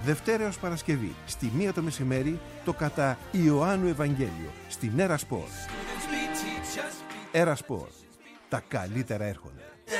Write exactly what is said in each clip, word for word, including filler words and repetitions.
Δευτέρα έως Παρασκευή, στη μία το μεσημέρι, το κατά Ιωάννου Ευαγγέλιο, στην Έρα Σπορ. Έρα Σπορ. Τα καλύτερα έρχονται.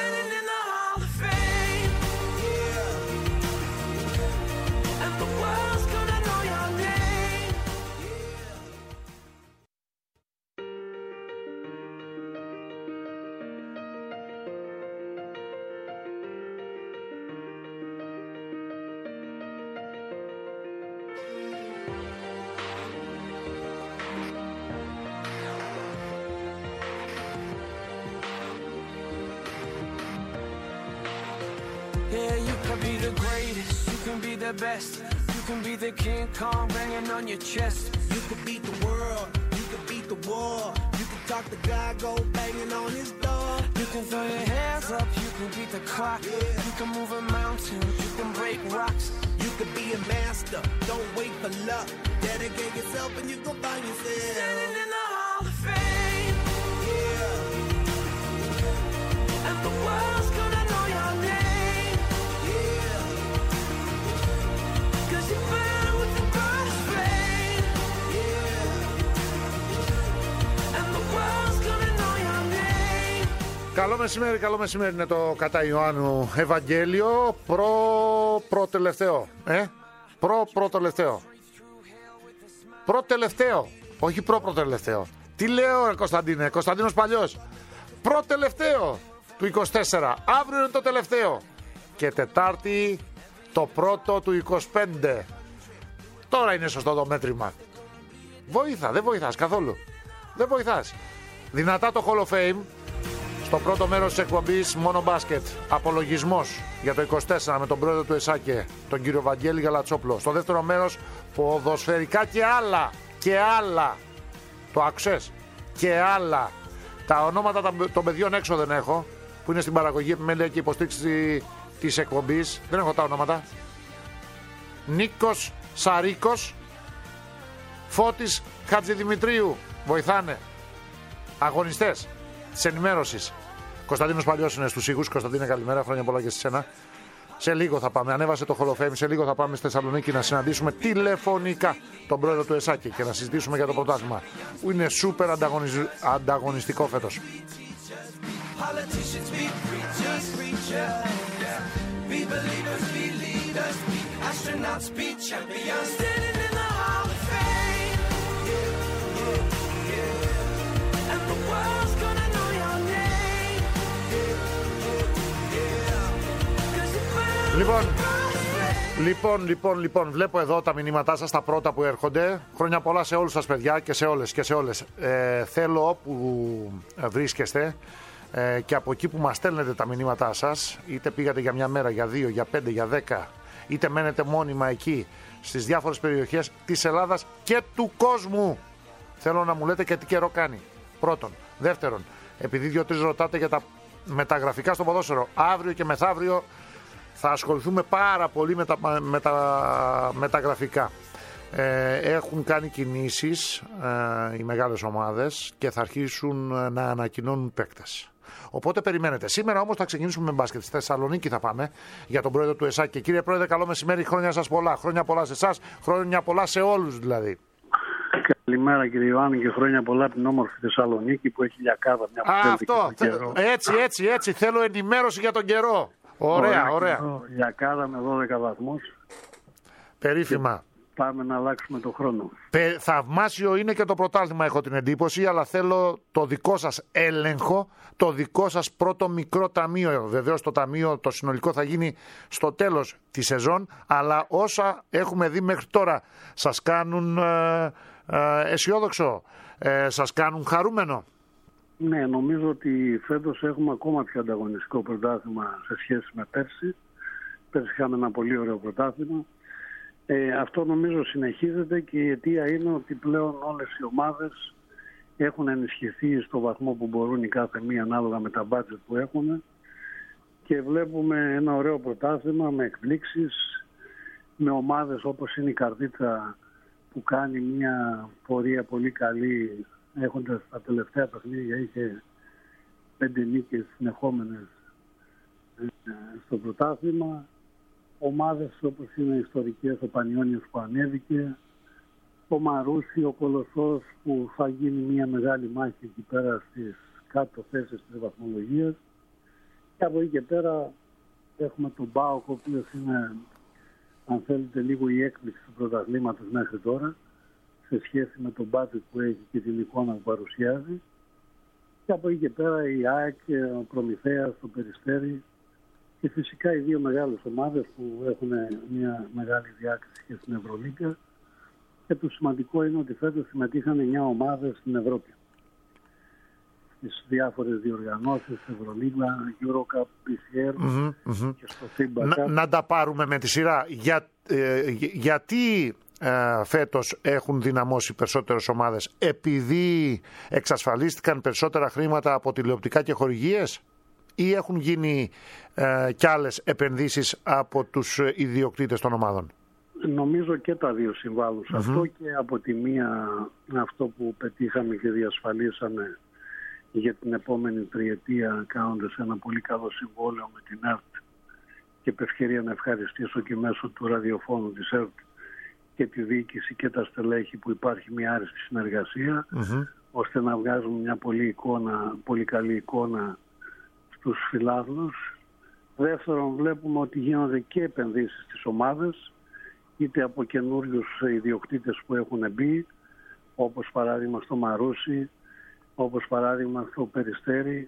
Yeah, you can be the greatest, you can be the best. You can be the King Kong banging on your chest. You can beat the world, you can beat the war. You can talk to God, go banging on his door. You can throw your hands up, you can beat the clock. Yeah. You can move a mountain, you can break rocks. You can be a master, don't wait for luck. Dedicate yourself and you go find yourself. Standing in the Hall of Fame. Yeah. And the world's gonna know your name. Καλό μεσημέρι, καλό μεσημέρι είναι το κατά Ιωάννου Ευαγγέλιο. Προ, προ τελευταίο, ε, προ, προ τελευταίο. Προ τελευταίο, όχι προ προ τελευταίο. Τι λέω ρε Κωνσταντίνε, Κωνσταντίνος Παλιός. Προ τελευταίο του είκοσι τέσσερα, αύριο είναι το τελευταίο. Και Τετάρτη το πρώτο του είκοσι πέντε. Τώρα είναι σωστό το μέτρημα. Βοήθα, δεν βοηθάς καθόλου. Δεν βοηθάς. Δυνατά το Hall of Fame. Στο πρώτο μέρος της εκπομπής μόνο μπάσκετ. Απολογισμός για το είκοσι τέσσερα με τον πρόεδρο του ΕΣΑΚΕ, τον κύριο Βαγγέλη Γαλατσόπουλο. Στο δεύτερο μέρος ποδοσφαιρικά και άλλα. Και άλλα. Το άκουσες? Και άλλα. Τα ονόματα των παιδιών έξω δεν έχω, που είναι στην παραγωγή, επιμέλεια και υποστήριξη της εκπομπής. Δεν έχω τα ονόματα. Νίκος Σαρίκος, Φώτης Χατζηδημητρίου. Βοηθάνε. Αγωνιστές της ενημέρωσης. Κωνσταντίνος Παλιός είναι στους ήχους. Κωνσταντίνε, καλημέρα, χρόνια πολλά και σε σένα. Σε λίγο θα πάμε, ανέβασε το Hall of Fame, σε λίγο θα πάμε στη Θεσσαλονίκη να συναντήσουμε τηλεφωνικά τον πρόεδρο του ΕΣΑΚΕ και να συζητήσουμε για το πρωτάθλημα που είναι σούπερ ανταγωνισ... ανταγωνιστικό φέτος. Λοιπόν, λοιπόν, λοιπόν, λοιπόν, βλέπω εδώ τα μηνύματά σας, τα πρώτα που έρχονται. Χρόνια πολλά σε όλους σας παιδιά και σε όλες και σε όλες. Ε, θέλω όπου βρίσκεστε ε, και από εκεί που μας στέλνετε τα μηνύματά σας, είτε πήγατε για μια μέρα, για δύο, για πέντε, για δέκα, είτε μένετε μόνιμα εκεί στις διάφορες περιοχές της Ελλάδας και του κόσμου. Θέλω να μου λέτε και τι καιρό κάνει. Πρώτον. Δεύτερον, επειδή δύο-τρεις ρωτάτε για τα μεταγραφικά στο ποδόσφαιρο, αύριο και μεθαύριο θα ασχοληθούμε πάρα πολύ με τα, με τα μεταγραφικά. Ε, έχουν κάνει κινήσεις ε, οι μεγάλες ομάδες και θα αρχίσουν να ανακοινώνουν παίκτες. Οπότε περιμένετε. Σήμερα όμως θα ξεκινήσουμε με μπάσκετ. Στη Θεσσαλονίκη θα πάμε για τον πρόεδρο του ΕΣΑΚΕ. Κύριε πρόεδρε, καλό μεσημέρι. Χρόνια σας πολλά. Χρόνια πολλά σε εσάς. Χρόνια πολλά σε όλους δηλαδή. Καλημέρα κύριε Ιωάννη και χρόνια πολλά από την όμορφη Θεσσαλονίκη που έχει λιακάδα. Μια Α, αυτό. Έτσι, έτσι, έτσι. Θέλω ενημέρωση για τον καιρό. Ωραία, ωραία. Λιακάδα με δώδεκα βαθμούς. Περίφημα. Πάμε να αλλάξουμε το χρόνο. Πε, θαυμάσιο είναι και το πρωτάθλημα, έχω την εντύπωση, αλλά θέλω το δικό σας έλεγχο, το δικό σας πρώτο μικρό ταμείο. Βεβαίως το ταμείο το συνολικό θα γίνει στο τέλος της σεζόν, αλλά όσα έχουμε δει μέχρι τώρα σας κάνουν ε, ε, αισιόδοξο, ε, σας κάνουν χαρούμενο. Ναι, νομίζω ότι φέτος έχουμε ακόμα πιο ανταγωνιστικό πρωτάθλημα σε σχέση με πέρσι. Πέρσι είχαμε ένα πολύ ωραίο πρωτάθλημα. Ε, αυτό νομίζω συνεχίζεται και η αιτία είναι ότι πλέον όλες οι ομάδες έχουν ενισχυθεί στο βαθμό που μπορούν η κάθε μία ανάλογα με τα μπάτζετ που έχουν και βλέπουμε ένα ωραίο πρωτάθλημα με εκπλήξεις, με ομάδες όπως είναι η Καρδίτσα που κάνει μια πορεία πολύ καλή, έχοντας τα τελευταία παιχνίδια είχε πέντε νίκες συνεχόμενες στο πρωτάθλημα. ομάδες όπως είναι οι ιστορικές, ο Πανιώνιος που ανέβηκε, ο Μαρούσι, ο Κολοσσός που θα γίνει μια μεγάλη μάχη εκεί πέρα στις κάτω θέσεις της βαθμολογίας. Και από εκεί και πέρα έχουμε τον ΠΑΟΚ, ο οποίος είναι, αν θέλετε, λίγο η έκπληξη του πρωταθλήματος μέχρι τώρα, σε σχέση με τον μπάτζετ που έχει και την εικόνα που παρουσιάζει. Και από εκεί και πέρα η ΑΕΚ, ο Προμηθέας, το Περιστέρι και φυσικά οι δύο μεγάλες ομάδες που έχουν μια μεγάλη διάκριση και στην Ευρωλίγκα. Και το σημαντικό είναι ότι φέτος συμμετείχαν εννιά ομάδες στην Ευρώπη. Στις διάφορες διοργανώσεις, Ευρωλίγκα, Eurocup, πι σι αρ mm-hmm, mm-hmm. και στο FIBA. Να, να τα πάρουμε με τη σειρά. Για, ε, γιατί ε, φέτος έχουν δυναμώσει περισσότερες ομάδες? Επειδή εξασφαλίστηκαν περισσότερα χρήματα από τηλεοπτικά και χορηγίες, ή έχουν γίνει ε, κι άλλες επενδύσεις από τους ιδιοκτήτες των ομάδων? Νομίζω και τα δύο συμβάλλουν σε mm-hmm. αυτό, και από τη μία αυτό που πετύχαμε και διασφαλίσαμε για την επόμενη τριετία, κάνοντας ένα πολύ καλό συμβόλαιο με την ΕΡΤ, και επ' ευκαιρία να ευχαριστήσω και μέσω του ραδιοφώνου της ΕΡΤ και τη διοίκηση και τα στελέχη που υπάρχει μια άριστη συνεργασία mm-hmm. ώστε να βγάζουμε μια πολύ, εικόνα, πολύ καλή εικόνα στους φιλάθλους. Δεύτερον, βλέπουμε ότι γίνονται και επενδύσεις στις ομάδες, είτε από καινούριους ιδιοκτήτες που έχουν μπει, όπως παράδειγμα στο Μαρούσι, όπως παράδειγμα στο Περιστέρι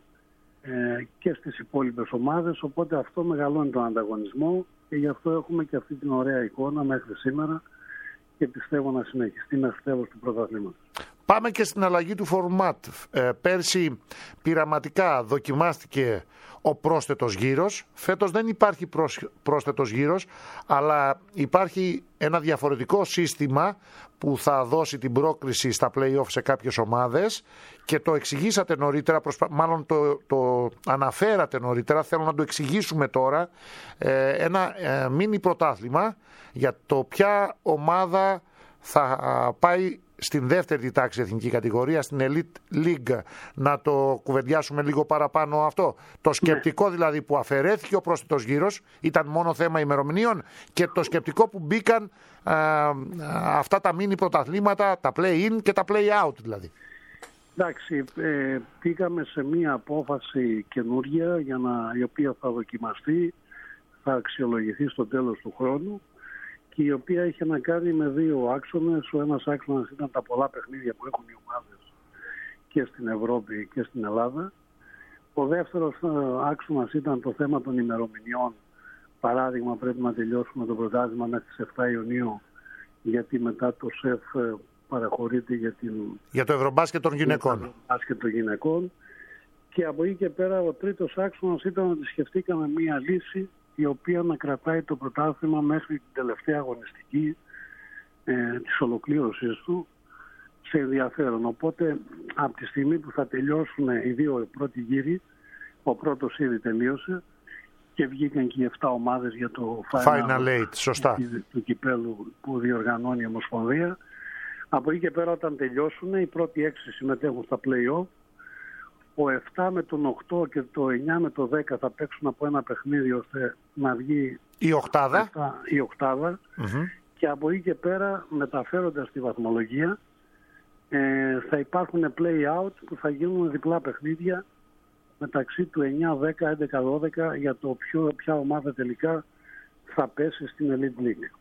ε, και στις υπόλοιπες ομάδες, οπότε αυτό μεγαλώνει τον ανταγωνισμό και γι' αυτό έχουμε και αυτή την ωραία εικόνα μέχρι σήμερα και πιστεύω να συνεχιστεί μέχρι τέλος του πρωταθλήματος. Πάμε και στην αλλαγή του φορμάτ. Ε, πέρσι πειραματικά δοκιμάστηκε ο πρόσθετος γύρος. Φέτος δεν υπάρχει πρόσθετος γύρος, αλλά υπάρχει ένα διαφορετικό σύστημα που θα δώσει την πρόκριση στα play-off σε κάποιες ομάδες και το εξηγήσατε νωρίτερα, προσπα... μάλλον το, το αναφέρατε νωρίτερα, θέλω να το εξηγήσουμε τώρα. Ε, ένα ε, μίνι πρωτάθλημα για το ποια ομάδα θα πάει στην δεύτερη τάξη εθνική κατηγορία, στην Elite League. Να το κουβεντιάσουμε λίγο παραπάνω αυτό. Το σκεπτικό δηλαδή που αφαιρέθηκε ο πρόσθετος γύρος ήταν μόνο θέμα ημερομηνίων, και το σκεπτικό που μπήκαν α, α, αυτά τα μίνι πρωταθλήματα, τα play-in και τα play-out δηλαδή. Εντάξει, ε, πήγαμε σε μία απόφαση καινούργια για να, η οποία θα δοκιμαστεί, θα αξιολογηθεί στο τέλος του χρόνου, και η οποία είχε να κάνει με δύο άξονες. Ο ένας άξονας ήταν τα πολλά παιχνίδια που έχουν οι ομάδες και στην Ευρώπη και στην Ελλάδα. Ο δεύτερος άξονας ήταν το θέμα των ημερομηνιών. Παράδειγμα, πρέπει να τελειώσουμε το πρωτάθλημα μέχρι τις εφτά Ιουνίου, γιατί μετά το ΣΕΦ παραχωρείται για, την... για το Ευρωμπάσκετ των γυναικών. Το Ευρωμπάσκετ των γυναικών. Και από εκεί και πέρα ο τρίτος άξονας ήταν ότι σκεφτήκαμε μία λύση η οποία να κρατάει το πρωτάθλημα μέχρι την τελευταία αγωνιστική ε, της ολοκλήρωσης του σε ενδιαφέρον. Οπότε από τη στιγμή που θα τελειώσουν οι δύο πρώτοι γύροι, ο πρώτος ήδη τελείωσε και βγήκαν και οι εφτά ομάδες για το Final, Final Eight, σωστά, του κυπέλου που διοργανώνει η Ομοσπονδία. Από εκεί και πέρα, όταν τελειώσουν, οι πρώτοι έξι συμμετέχουν στα play-off. Ο επτά με τον οκτώ και το εννιά με το δέκα θα παίξουν από ένα παιχνίδι ώστε να βγει η οκτάδα, η οκτάδα. Mm-hmm. Και από εκεί και πέρα, μεταφέροντας τη βαθμολογία, ε, θα υπάρχουν play-out που θα γίνουν διπλά παιχνίδια μεταξύ του εννιά, δέκα, έντεκα, δώδεκα για το ποιο, ποια ομάδα τελικά θα πέσει στην Elite League.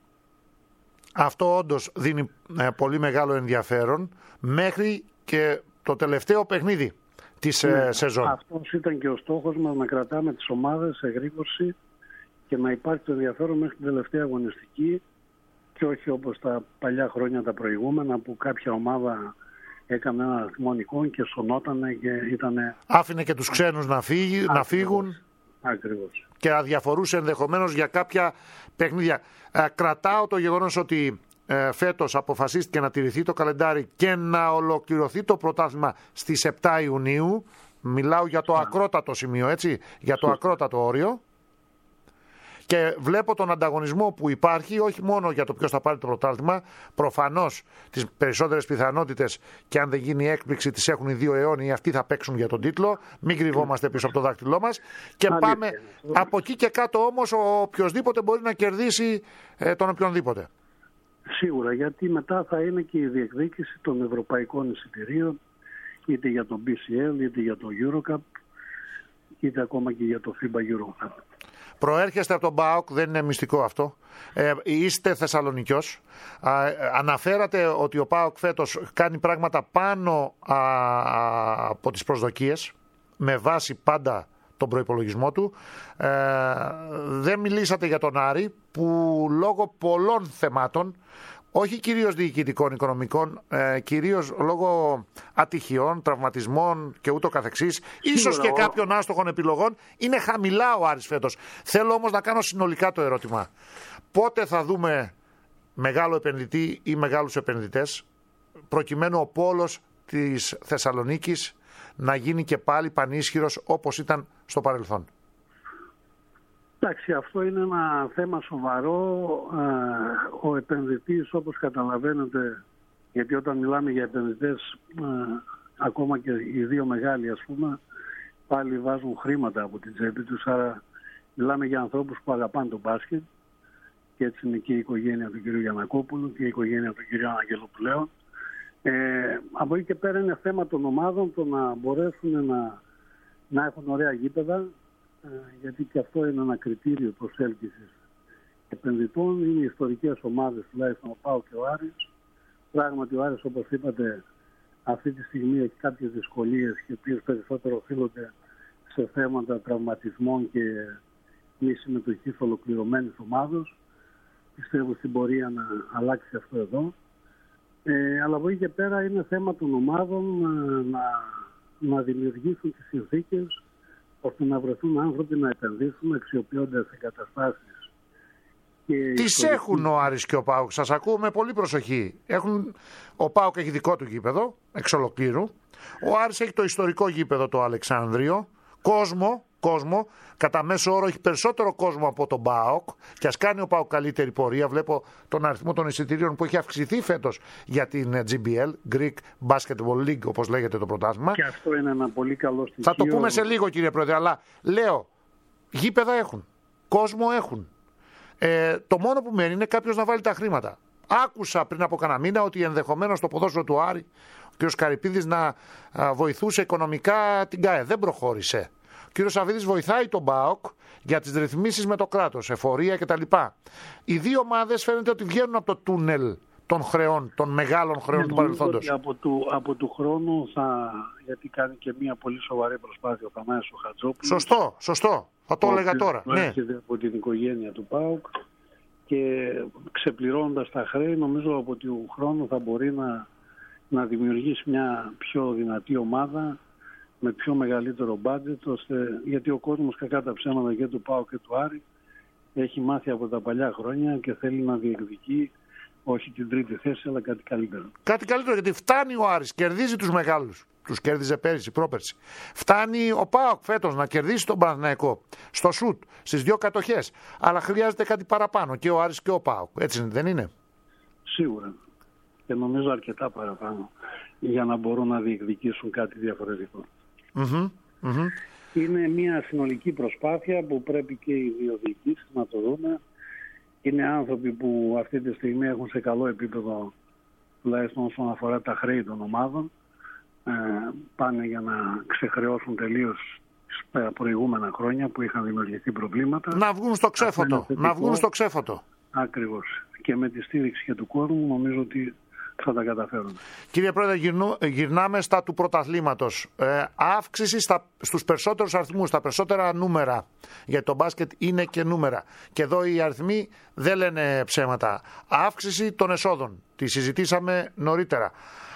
Αυτό όντως δίνει ε, πολύ μεγάλο ενδιαφέρον μέχρι και το τελευταίο παιχνίδι της ναι, ε, σεζόν. Αυτός ήταν και ο στόχος μας, να κρατάμε τις ομάδες σε γρήγορση και να υπάρχει το ενδιαφέρον μέχρι την τελευταία αγωνιστική, και όχι όπως τα παλιά χρόνια τα προηγούμενα που κάποια ομάδα έκανε ένα αριθμό εικόν και σωνότανε και ήτανε... άφηνε και τους ξένους να, φύγει, Ακριβώς. να φύγουν. Ακριβώς. Και αδιαφορούσε ενδεχομένως για κάποια παιχνίδια. Ε, κρατάω το γεγονός ότι ε, φέτος αποφασίστηκε να τηρηθεί το καλεντάρι και να ολοκληρωθεί το πρωτάθλημα στις επτά Ιουνίου. Μιλάω για το ακρότατο σημείο, έτσι, για το ακρότατο όριο. Και βλέπω τον ανταγωνισμό που υπάρχει, όχι μόνο για το ποιος θα πάρει το πρωτάθλημα. Προφανώς τις περισσότερες πιθανότητες, και αν δεν γίνει έκπληξη, τις έχουν οι δύο αιώνιοι, αυτοί θα παίξουν για τον τίτλο. Μην κρυβόμαστε πίσω από το δάχτυλό μας. Και Αλήθεια. πάμε από εκεί και κάτω, όμως ο οποιοσδήποτε μπορεί να κερδίσει ε, τον οποιονδήποτε. Σίγουρα, γιατί μετά θα είναι και η διεκδίκηση των ευρωπαϊκών εισιτηρίων, είτε για το μπι σι ελ, είτε για το Eurocup, είτε ακόμα και για το FIBA Eurocup. Προέρχεστε από τον ΠΑΟΚ, δεν είναι μυστικό αυτό. Ε, είστε Θεσσαλονικιός. Α, αναφέρατε ότι ο ΠΑΟΚ φέτος κάνει πράγματα πάνω α, α, από τις προσδοκίες, με βάση πάντα τον προϋπολογισμό του. Ε, δεν μιλήσατε για τον Άρη, που λόγω πολλών θεμάτων, όχι κυρίως διοικητικών, οικονομικών, ε, κυρίως λόγω ατυχιών, τραυματισμών και ούτω καθεξής, ίσως και κάποιων άστοχων επιλογών, είναι χαμηλά ο Άρης φέτος. Θέλω όμως να κάνω συνολικά το ερώτημα. Πότε θα δούμε μεγάλο επενδυτή ή μεγάλους επενδυτές, προκειμένου ο πόλος της Θεσσαλονίκης να γίνει και πάλι πανίσχυρος όπως ήταν στο παρελθόν? Εντάξει, αυτό είναι ένα θέμα σοβαρό. Ο επενδυτής, όπως καταλαβαίνετε, γιατί όταν μιλάμε για επενδυτές, ακόμα και οι δύο μεγάλοι, ας πούμε, πάλι βάζουν χρήματα από την τσέπη τους. Άρα μιλάμε για ανθρώπους που αγαπάνε τον μπάσκετ, και έτσι είναι και η οικογένεια του κ. Γιαννακόπουλου και η οικογένεια του κ. Αγγελοπουλέου. Ε, από εκεί και πέρα είναι θέμα των ομάδων το να μπορέσουν να, να έχουν ωραία γήπεδα, ε, γιατί και αυτό είναι ένα κριτήριο προσέλκυσης επενδυτών. Είναι οι ιστορικές ομάδες, τουλάχιστον ο ΠΑΟΚ και ο Άρης. Πράγματι ο Άρης, όπως είπατε, αυτή τη στιγμή έχει κάποιες δυσκολίες, και οποίες περισσότερο οφείλονται σε θέματα τραυματισμών και μη συμμετοχής ολοκληρωμένης ομάδος. Πιστεύω στην πορεία να αλλάξει αυτό εδώ. Ε, αλλά από εκεί και πέρα είναι θέμα των ομάδων να, να δημιουργήσουν τις συνθήκες ώστε να βρεθούν άνθρωποι να επενδύσουν αξιοποιώντας εγκαταστάσεις. Τις έχουν ο Άρης και ο ΠΑΟΚ. Σας ακούω με πολύ προσοχή. Έχουν, ο ΠΑΟΚ έχει δικό του γήπεδο, εξ ολοκλήρου. Ο Άρης έχει το ιστορικό γήπεδο, το Αλεξάνδριο. Κόσμο, κόσμο, κατά μέσο όρο έχει περισσότερο κόσμο από τον ΠΑΟΚ, και ας κάνει ο ΠΑΟΚ καλύτερη πορεία. Βλέπω τον αριθμό των εισιτηρίων που έχει αυξηθεί φέτος για την τζι μπι ελ, Greek Basketball League, όπως λέγεται το πρωτάθλημα. Και αυτό είναι ένα πολύ καλό στοιχείο. Θα το πούμε σε λίγο, κύριε Πρόεδρε, αλλά λέω, γήπεδα έχουν, κόσμο έχουν. Ε, το μόνο που μένει είναι κάποιος να βάλει τα χρήματα. Άκουσα πριν από κανένα μήνα ότι ενδεχομένως το ποδόσφαιρο του Άρη, ο κ. Καρυπίδης, να α, βοηθούσε οικονομικά την ΚΑΕ. Δεν προχώρησε. Ο κ. Σαββίδης βοηθάει τον ΠΑΟΚ για τις ρυθμίσεις με το κράτος, εφορία κτλ. Οι δύο ομάδες φαίνεται ότι βγαίνουν από το τούνελ των χρεών, των μεγάλων χρεών ναι, του παρελθόντος. Από του, από του χρόνου θα, γιατί κάνει και μια πολύ σοβαρή προσπάθεια ο Θανάσης ο Χατζόπουλος. Σωστό, σωστό. Θα το έλεγα τώρα. Ναι. Από την οικογένεια του ΠΑΟΚ, και ξεπληρώνοντας τα χρέη, νομίζω από του χρόνου θα μπορεί να, να δημιουργήσει μια πιο δυνατή ομάδα με πιο μεγαλύτερο μπάτζετ, ώστε, γιατί ο κόσμος, κακά τα ψέματα, και του ΠΑΟΚ και του Άρη έχει μάθει από τα παλιά χρόνια και θέλει να διεκδικεί όχι την τρίτη θέση, αλλά κάτι καλύτερο. Κάτι καλύτερο, γιατί φτάνει ο Άρης, κερδίζει τους μεγάλους. Τους κέρδιζε πέρυσι, πρόπερσι. Φτάνει ο ΠΑΟΚ φέτος να κερδίσει τον Παναθηναϊκό στο σουτ, στις δύο κατοχές. Αλλά χρειάζεται κάτι παραπάνω, και ο Άρης και ο ΠΑΟΚ. Έτσι δεν είναι? Σίγουρα. Και νομίζω αρκετά παραπάνω, για να μπορούν να διεκδικήσουν κάτι διαφορετικό. Mm-hmm. Mm-hmm. Είναι μια συνολική προσπάθεια που πρέπει και οι δύο διοικήσεις να το δούμε. Είναι άνθρωποι που αυτή τη στιγμή έχουν σε καλό επίπεδο, τουλάχιστον όσον αφορά τα χρέη των ομάδων. Ε, πάνε για να ξεχρεώσουν τελείως τα προηγούμενα χρόνια που είχαν δημιουργηθεί προβλήματα. Να βγουν στο ξέφωτο. Να βγουν στο ξέφωτο. Ακριβώς. Και με τη στήριξη και του κόσμου νομίζω ότι θα τα καταφέρουν. Κύριε Πρόεδρε, γυρνού, γυρνάμε στα του πρωταθλήματος. Ε, αύξηση στα, στους περισσότερους αριθμούς, στα περισσότερα νούμερα. Γιατί το μπάσκετ είναι και νούμερα. Και εδώ οι αριθμοί δεν λένε ψέματα. Αύξηση των εσόδων. Τη συζητήσαμε νωρίτερα.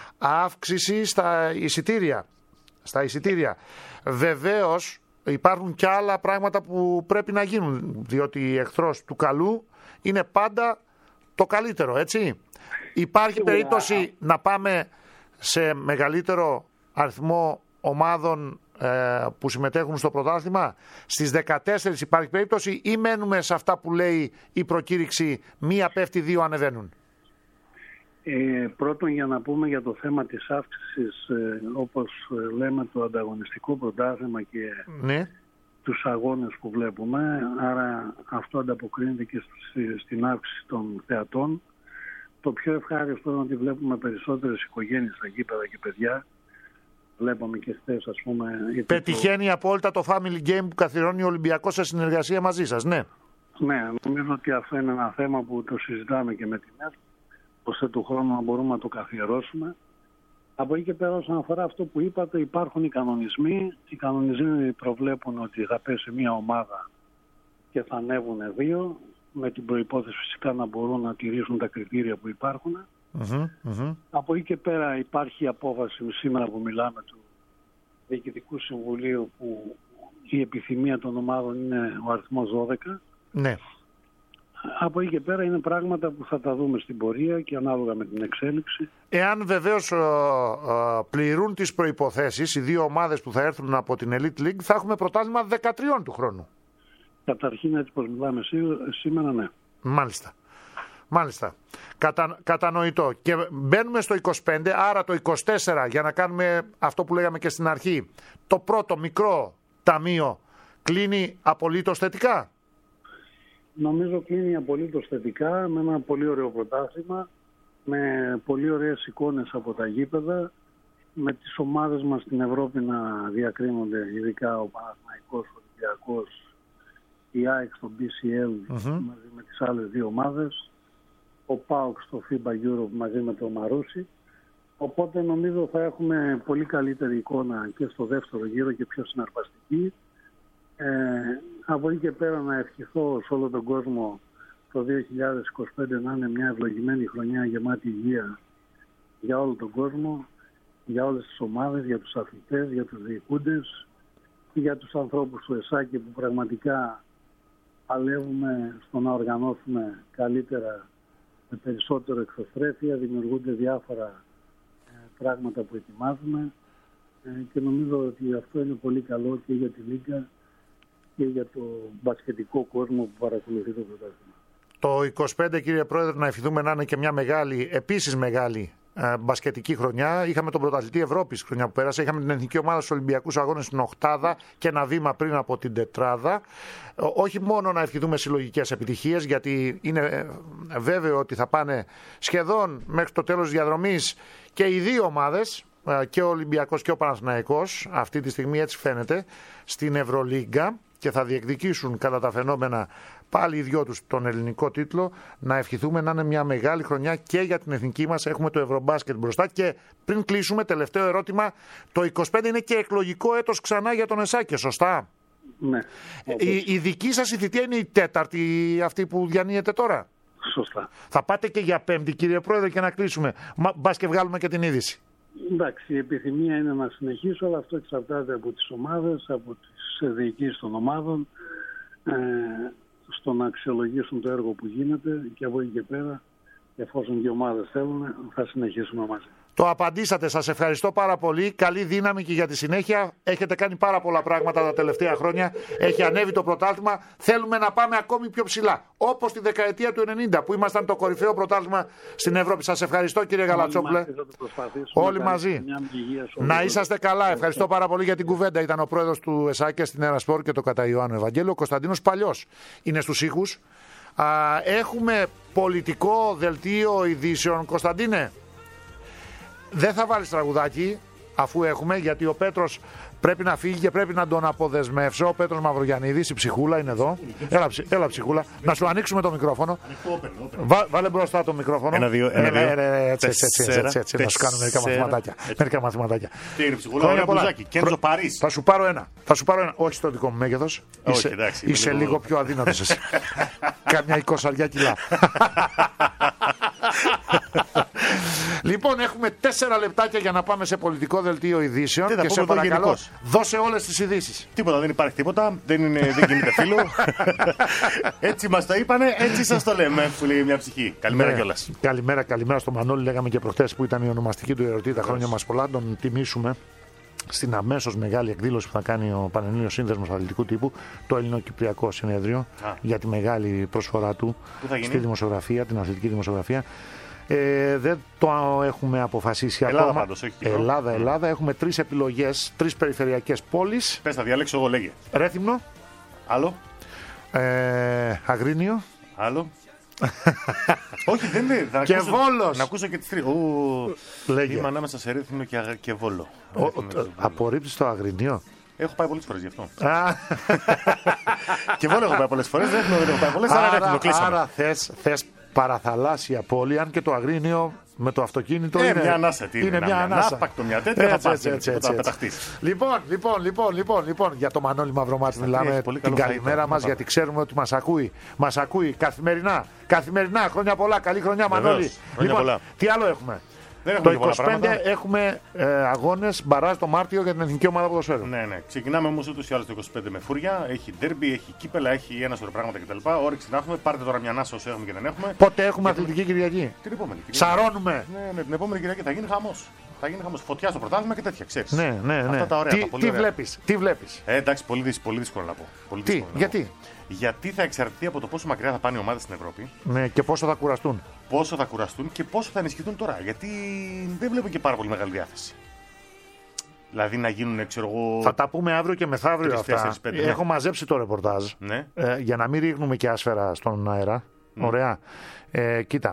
Αύξηση στα εισιτήρια. Στα εισιτήρια. Βεβαίως υπάρχουν και άλλα πράγματα που πρέπει να γίνουν, διότι εχθρός του καλού είναι πάντα το καλύτερο, έτσι. Υπάρχει περίπτωση να πάμε σε μεγαλύτερο αριθμό ομάδων ε, που συμμετέχουν στο πρωτάθλημα. Στις δεκατέσσερις υπάρχει περίπτωση ή μένουμε σε αυτά που λέει η προκήρυξη, μία πέφτει, δύο ανεβαίνουν? Ε, πρώτον, για να πούμε για το θέμα της αύξησης, ε, όπως λέμε, το ανταγωνιστικό πρωτάθλημα και ναι. τους αγώνες που βλέπουμε, άρα αυτό ανταποκρίνεται και στην αύξηση των θεατών. Το πιο ευχάριστο είναι ότι βλέπουμε περισσότερες οικογένειες στα γήπεδα και παιδιά. Βλέπαμε και χθες, ας πούμε... Πετυχαίνει το... απόλυτα το family game που καθιερώνει ο Ολυμπιακός σε συνεργασία μαζί σας, ναι. Ναι, νομίζω ότι αυτό είναι ένα θέμα που το συζητάμε και με την ΕΡΤ, ώστε του χρόνου να μπορούμε να το καθιερώσουμε. Από εκεί και πέρα, όσον αφορά αυτό που είπατε, υπάρχουν οι κανονισμοί. Οι κανονισμοί προβλέπουν ότι θα πέσει μία ομάδα και θα ανέβουν δύο, με την προϋπόθεση φυσικά να μπορούν να τηρήσουν τα κριτήρια που υπάρχουν. Mm-hmm, mm-hmm. Από εκεί και πέρα υπάρχει η απόφαση σήμερα που μιλάμε του Διοικητικού Συμβουλίου, που η επιθυμία των ομάδων είναι ο αριθμός δώδεκα. Ναι. Από εκεί και πέρα είναι πράγματα που θα τα δούμε στην πορεία και ανάλογα με την εξέλιξη. Εάν βεβαίως ε, ε, πληρούν τις προϋποθέσεις οι δύο ομάδες που θα έρθουν από την Elite League, θα έχουμε πρωτάθλημα δεκατρία του χρόνου. Καταρχήν, έτσι πως μιλάμε σήμερα, ναι. Μάλιστα. Μάλιστα. Κατα, κατανοητό. Και μπαίνουμε στο είκοσι πέντε, άρα το είκοσι τέσσερα, για να κάνουμε αυτό που λέγαμε και στην αρχή, το πρώτο μικρό ταμείο κλείνει απολύτως θετικά. Νομίζω κλείνει απολύτως θετικά, με ένα πολύ ωραίο πρωτάθλημα, με πολύ ωραίες εικόνες από τα γήπεδα, με τις ομάδες μας στην Ευρώπη να διακρίνονται, ειδικά ο Παναθηναϊκός, ο Ολυμπιακός, η ΑΕΚ στο μπι σι ελ mm-hmm. μαζί με τις άλλες δύο ομάδες, ο ΠΑΟΚ στο φίμπα Europe μαζί με το Μαρούσι. Οπότε νομίζω θα έχουμε πολύ καλύτερη εικόνα και στο δεύτερο γύρο και πιο συναρπαστική. Ε, από εκεί και πέρα να ευχηθώ σε όλο τον κόσμο το δύο χιλιάδες είκοσι πέντε να είναι μια ευλογημένη χρονιά γεμάτη υγεία για όλο τον κόσμο, για όλες τις ομάδες, για τους αθλητές, για τους διοικούντες και για τους ανθρώπους του ΕΣΑΚΙ που πραγματικά παλεύουμε στο να οργανώσουμε καλύτερα, με περισσότερο εξωστρέφεια, δημιουργούνται διάφορα ε, πράγματα που ετοιμάζουμε ε, και νομίζω ότι αυτό είναι πολύ καλό και για τη Λίγκα και για το μπασκετικό κόσμο που παρακολουθεί το πρωτάθλημα. Το είκοσι πέντε, κύριε Πρόεδρε, να ευχηθούμε να είναι και μια μεγάλη, επίσης μεγάλη ε, μπασκετική χρονιά. Είχαμε τον πρωταθλητή Ευρώπης χρονιά που πέρασε. Είχαμε την εθνική ομάδα στους Ολυμπιακούς Αγώνες στην οκτάδα και ένα βήμα πριν από την τετράδα. Όχι μόνο να ευχηθούμε συλλογικές επιτυχίες, γιατί είναι βέβαιο ότι θα πάνε σχεδόν μέχρι το τέλος της διαδρομής και οι δύο ομάδες, και ο Ολυμπιακός και ο Παναθηναϊκός, αυτή τη στιγμή έτσι φαίνεται, στην Ευρωλίγκα και θα διεκδικήσουν κατά τα φαινόμενα πάλι οι δυο τους τον ελληνικό τίτλο. Να ευχηθούμε να είναι μια μεγάλη χρονιά και για την εθνική μας. Έχουμε το Ευρωμπάσκετ μπροστά. Και πριν κλείσουμε, τελευταίο ερώτημα, το είκοσι πέντε είναι και εκλογικό έτος ξανά για τον ΕΣΑΚΕ, σωστά? Ναι. Η, η δική σας η θητεία είναι η τέταρτη αυτή που διανύεται τώρα? Σωστά. Θα πάτε και για πέμπτη, κύριε Πρόεδρε, και να κλείσουμε? Μπας και βγάλουμε και την είδηση. Εντάξει, η επιθυμία είναι να συνεχίσω, αλλά αυτό εξαρτάται από τις ομάδες, από τις διοικήσεις των ομάδων, ε, στο να αξιολογήσουν το έργο που γίνεται, και από εκεί και πέρα, εφόσον και οι ομάδες θέλουν, θα συνεχίσουμε μαζί. Το απαντήσατε, σας ευχαριστώ πάρα πολύ. Καλή δύναμη και για τη συνέχεια. Έχετε κάνει πάρα πολλά πράγματα τα τελευταία χρόνια. Έχει ανέβει το πρωτάθλημα. Θέλουμε να πάμε ακόμη πιο ψηλά. Όπως τη δεκαετία του ενενήντα που ήμασταν το κορυφαίο πρωτάθλημα στην Ευρώπη. Σας ευχαριστώ, κύριε Γαλατσόπουλε. Όλοι μαζί. Να είσαστε καλά. Ευχαριστώ πάρα πολύ για την κουβέντα. Ήταν ο πρόεδρος του ΕΣΑΚΕ στην Έρα Σπορ και το κατά Ιωάννου Ευαγγέλιο. Ο Κωνσταντίνος Παλιός είναι στους ήχους. Α, έχουμε πολιτικό δελτίο ειδήσεων. Κωνσταντίνε, δεν θα βάλεις τραγουδάκι αφού έχουμε, γιατί ο Πέτρος πρέπει να φύγει και πρέπει να τον αποδεσμεύσω. Ο Πέτρος Μαυρογιαννίδης, η ψυχούλα είναι εδώ. Έλα, έλα ψυχούλα, να σου ανοίξουμε το μικρόφωνο. Βά, βάλε μπροστά το μικρόφωνο. Ένα, δύο, ένα, δύο. Έτσι, έτσι, έτσι, έτσι, να σου κάνω μερικά μαθηματάκια. Μερικά μαθηματάκια. Τι είναι ψυχούλα, ωραία μπλουζάκι, Κέντζο Παρίς. Θα σου πάρω ένα, θα σου πάρω ένα, όχι στο δικό μου μέγεθος. Είσαι λίγο πιο αδύνατος εσύ. Κάμια εικοσαριά κιλά. Λοιπόν, έχουμε τέσσερα λεπτάκια για να πάμε σε πολιτικό δελτίο ειδήσεων. Και σε παρακαλώ, δώσε όλες τις ειδήσεις. Τίποτα, δεν υπάρχει τίποτα. Δεν, είναι, δεν κινείται φίλο. Έτσι μας το είπανε, έτσι σας το λέμε. Που λέει μια ψυχή. Καλημέρα, ναι, κιόλας. Καλημέρα, καλημέρα στο Μανώλη. Λέγαμε και προχτές που ήταν η ονομαστική του ερωτή. Τα χρόνια μας πολλά. Τον τιμήσουμε. στην αμέσως μεγάλη εκδήλωση που θα κάνει ο Πανελλήνιος Σύνδεσμος Αθλητικού Τύπου, το Ελληνοκυπριακό Συνέδριο, Α. για τη μεγάλη προσφορά του στη δημοσιογραφία, την αθλητική δημοσιογραφία. Ε, δεν το έχουμε αποφασίσει Ελλάδα, ακόμα. Πάντως, όχι Ελλάδα, Ελλάδα. Mm. Έχουμε τρεις επιλογές, τρεις περιφερειακές πόλεις. Πες, θα διαλέξω εγώ, λέγε. Ρέθυμνο. Άλλο. Ε, Αγρίνιο. Άλλο. Όχι, δεν είναι. Και ακούσω, Βόλος. Να ακούσω και τις τρεις. Είμαι ανάμεσα σε Ρέθυμνο και, και Βόλο. Απορρίπτεις το Αγρίνιο. Έχω πάει πολλές φορές γι' αυτό. Και Βόλο έχω πάει πολλές φορές. Δεν έχω πάει πολλές. Άρα, άρα, άρα, άρα θες, θες παραθαλάσσια πόλη, αν και το Αγρίνιο με το αυτοκίνητο ε, είναι μια ανάσα. Τι είναι, είναι μια ανάσα. Ανάπακτο, μια τέτοια θα πας και θα πεταχτείς. Λοιπόν, λοιπόν, λοιπόν, λοιπόν, λοιπόν, για το Μανώλη Μαυρομάτι μιλάμε την καλημέρα μας, γιατί ξέρουμε ότι μας ακούει. Μας ακούει καθημερινά. Καθημερινά, χρόνια πολλά, καλή χρονιά Μανώλη. Λοιπόν, τι άλλο έχουμε. Το είκοσι πέντε έχουμε ε, αγώνες μπαράζ το Μάρτιο για την εθνική ομάδα ποδοσφαίρου. Ναι, ναι. Ξεκινάμε όμως ούτως ή άλλως το είκοσι πέντε με φούρια. Έχει ντέρμπι, έχει κύπελα, έχει ένα σωρό πράγματα κτλ. Όρεξη να έχουμε. Πάρτε τώρα μια ανάσα όσο έχουμε και δεν έχουμε. Πότε έχουμε αθλητική Κυριακή. Την επόμενη Κυριακή. Σαρώνουμε. Ναι, ναι, την επόμενη Κυριακή θα γίνει χαμός. Θα γίνει χαμός. Φωτιά στο πρωτάθλημα και τέτοια, ξέρεις. Ναι, ναι, ναι. Αυτά τα ωραία. Τι, τα πολύ τι ωραία. βλέπεις, τι βλέπεις. Ε, εντάξει, πολύ, δύσκολο, πολύ δύσκολο να πω. Πολύ τι, δύσκολο να γιατί. πω. Γιατί θα εξαρτηθεί από το πόσο μακριά θα πάνε οι ομάδες στην Ευρώπη. Ναι, και πόσο θα κουραστούν. Πόσο θα κουραστούν και πόσο θα ενισχυθούν τώρα. Γιατί δεν βλέπω και πάρα πολύ μεγάλη διάθεση. Δηλαδή να γίνουν, ξέρω εγώ. Θα τα πούμε αύριο και μεθαύριο τρεις, αυτά. τέσσερις, πέντε, Έχω ναι. μαζέψει το ρεπορτάζ. Ναι. Ε, για να μην ρίχνουμε και άσφαιρα στον αέρα. Mm. Ωραία. Ε, κοίτα.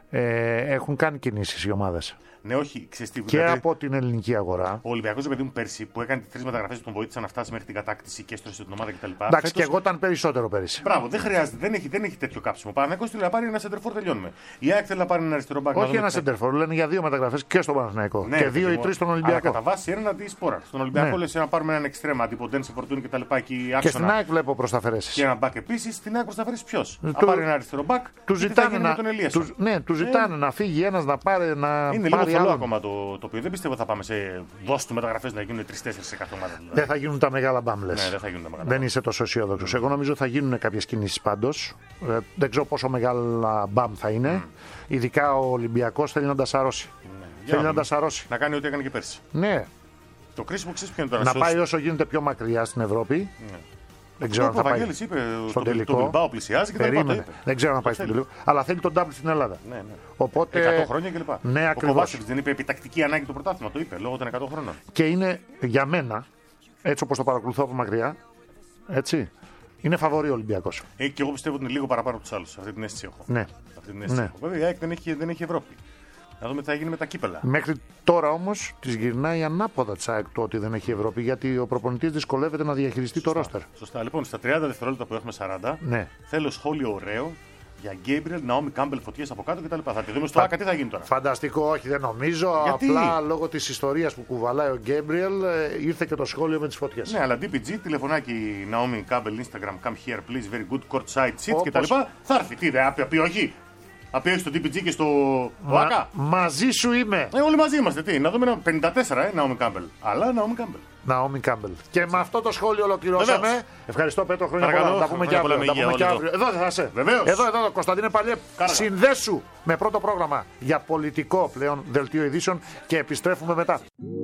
Ε, έχουν κάνει κινήσεις οι ομάδες. Ναι, όχι, ξεστή, και δηλαδή, από την ελληνική αγορά. Ο Ολυμπιακός, παιδί μου, πέρσι που έκανε τις τρεις μεταγραφές που τον βοήθησαν να φτάσει μέχρι την κατάκτηση και έστρωσε την ομάδα κτλ. Εντάξει, Φέτος... και εγώ ήταν περισσότερο πέρυσι. Μπράβο, δεν χρειάζεται, δεν έχει, δεν έχει τέτοιο κάψιμο. Ο Παναθηναϊκός θέλει να πάρει ένα σεντερφόρ, τελειώνουμε. Η ΑΕΚ θέλει να πάρει ένα αριστερό μπακ. Όχι ένα σεντερφόρ, λένε για δύο μεταγραφές και στον Παναθηναϊκό. Ναι, και δύο ή τρεις στον Ολυμπιακό. Κατά βάση ένα τη σπόρα. Στον Ολυμπιακό ναι. Λες να πάρουμε έναν εξτρέμα, τύπο σε φορτούνι κτλ. Και, και στην ΑΕΚ βλέπω προς τα αφαιρέσεις. Και ένα μπακ επίσης. Στην ΑΕΚ προς τα αφαιρέσεις ποιος. Του... Να πάρει ένα αριστερό μπακ. Του ζητάνε να, τους, ναι, του ζητάνε ε... να φύγει ένας να πάρει. Να είναι πάρει λίγο θολό ακόμα το, το οποίο. Δεν πιστεύω θα πάμε σε δόση του μεταγραφές να γίνουν τρεις τέσσερις σε κάθε ομάδα. Δηλαδή. Δεν θα γίνουν τα μεγάλα μπάμπλες. Ναι, δεν θα γίνουν τα μεγάλα. Δεν είσαι τόσο αισιόδοξος. Mm. Εγώ νομίζω ότι θα γίνουν κάποιες κινήσεις πάντως. Ε, δεν ξέρω πόσο μεγάλα μπαμ θα είναι. Mm. Ειδικά ο Ολυμπιακός θέλει να τα σαρώσει. Ναι. Θέλει να, να τα σαρώσει. Να κάνει ό,τι έκανε και πέρσι. Ναι. Το κρίσιμο ξέρεις ποιο είναι τώρα. Να σώσει... πάει όσο γίνεται πιο μακριά στην Ευρώπη. Ναι. Δεν ξέρω αν θα πάει είπε, στον το, τελικό. Το Μπιλμπάο πλησιάζει και δεν πάει. Δεν ξέρω αν θα πάει στον τελικό. Αλλά θέλει τον double στην Ελλάδα. Ναι, ναι. Οπότε... εκατό χρόνια κλπ. Ναι, ο Κοβάσεβιτς δεν είπε επιτακτική ανάγκη το πρωτάθλημα. Το είπε λόγω των εκατό χρόνων. Και είναι για μένα, έτσι όπως το παρακολουθώ από μακριά, έτσι, είναι φαβορί ο Ολυμπιακός. Ε, και εγώ πιστεύω ότι είναι λίγο παραπάνω από τους άλλους. Αυτή την αίσθηση έχω. Ναι. Αυτή την αίσθηση ναι. έχω. Βέβαια η ΑΕΚ δεν έχει, δεν έχει Ευρώπη. Να δούμε τι θα γίνει με τα κύπελα. Μέχρι τώρα όμως της γυρνάει ανάποδα της ΑΕΚ το ότι δεν έχει Ευρώπη, γιατί ο προπονητής δυσκολεύεται να διαχειριστεί Σωστά. το ρόστερ. Σωστά. Λοιπόν, στα τριάντα δευτερόλεπτα που έχουμε σαράντα, ναι. θέλω σχόλιο ωραίο για Γκέμπριελ, Ναόμι Κάμπελ, φωτιές από κάτω κτλ. Θα τη δούμε στο ΆΚΑ, τι θα γίνει τώρα. Φανταστικό, όχι, δεν νομίζω. Γιατί? Απλά λόγω της ιστορίας που κουβαλάει ο Γκέμπριελ ήρθε και το σχόλιο με τις φωτιές. Ναι, αλλά ντι πι τζι, τηλεφωνάκι Ναόμι Κάμπελ, Instagram, come here please, very good court side seats κτλ. Θα έρθει. Τι δεν πει όχι. Απ' στο ντι πι τζι και στο ΆΚΑ. Μαζί σου είμαι. Ε, όλοι μαζί είμαστε. Τι, να δούμε ένα πενήντα τέσσερα, ε, Ναόμι Κάμπελ. Αλλά Ναόμι Κάμπελ. Ναόμι Κάμπελ. Και με αυτό το σχόλιο ολοκληρώσαμε. Βεβαίως. Ευχαριστώ Πέτρο, χρόνια πολλά. Τα πούμε και αύριο. Τα πούμε και αύριο. Εδώ θα είσαι. Βεβαίως. Εδώ, εδώ, Κωνσταντίνε Παλιέ. Συνδέσου με πρώτο πρόγραμμα για πολιτικό πλέον δελτίο ειδήσεων και επιστρέφουμε μετά.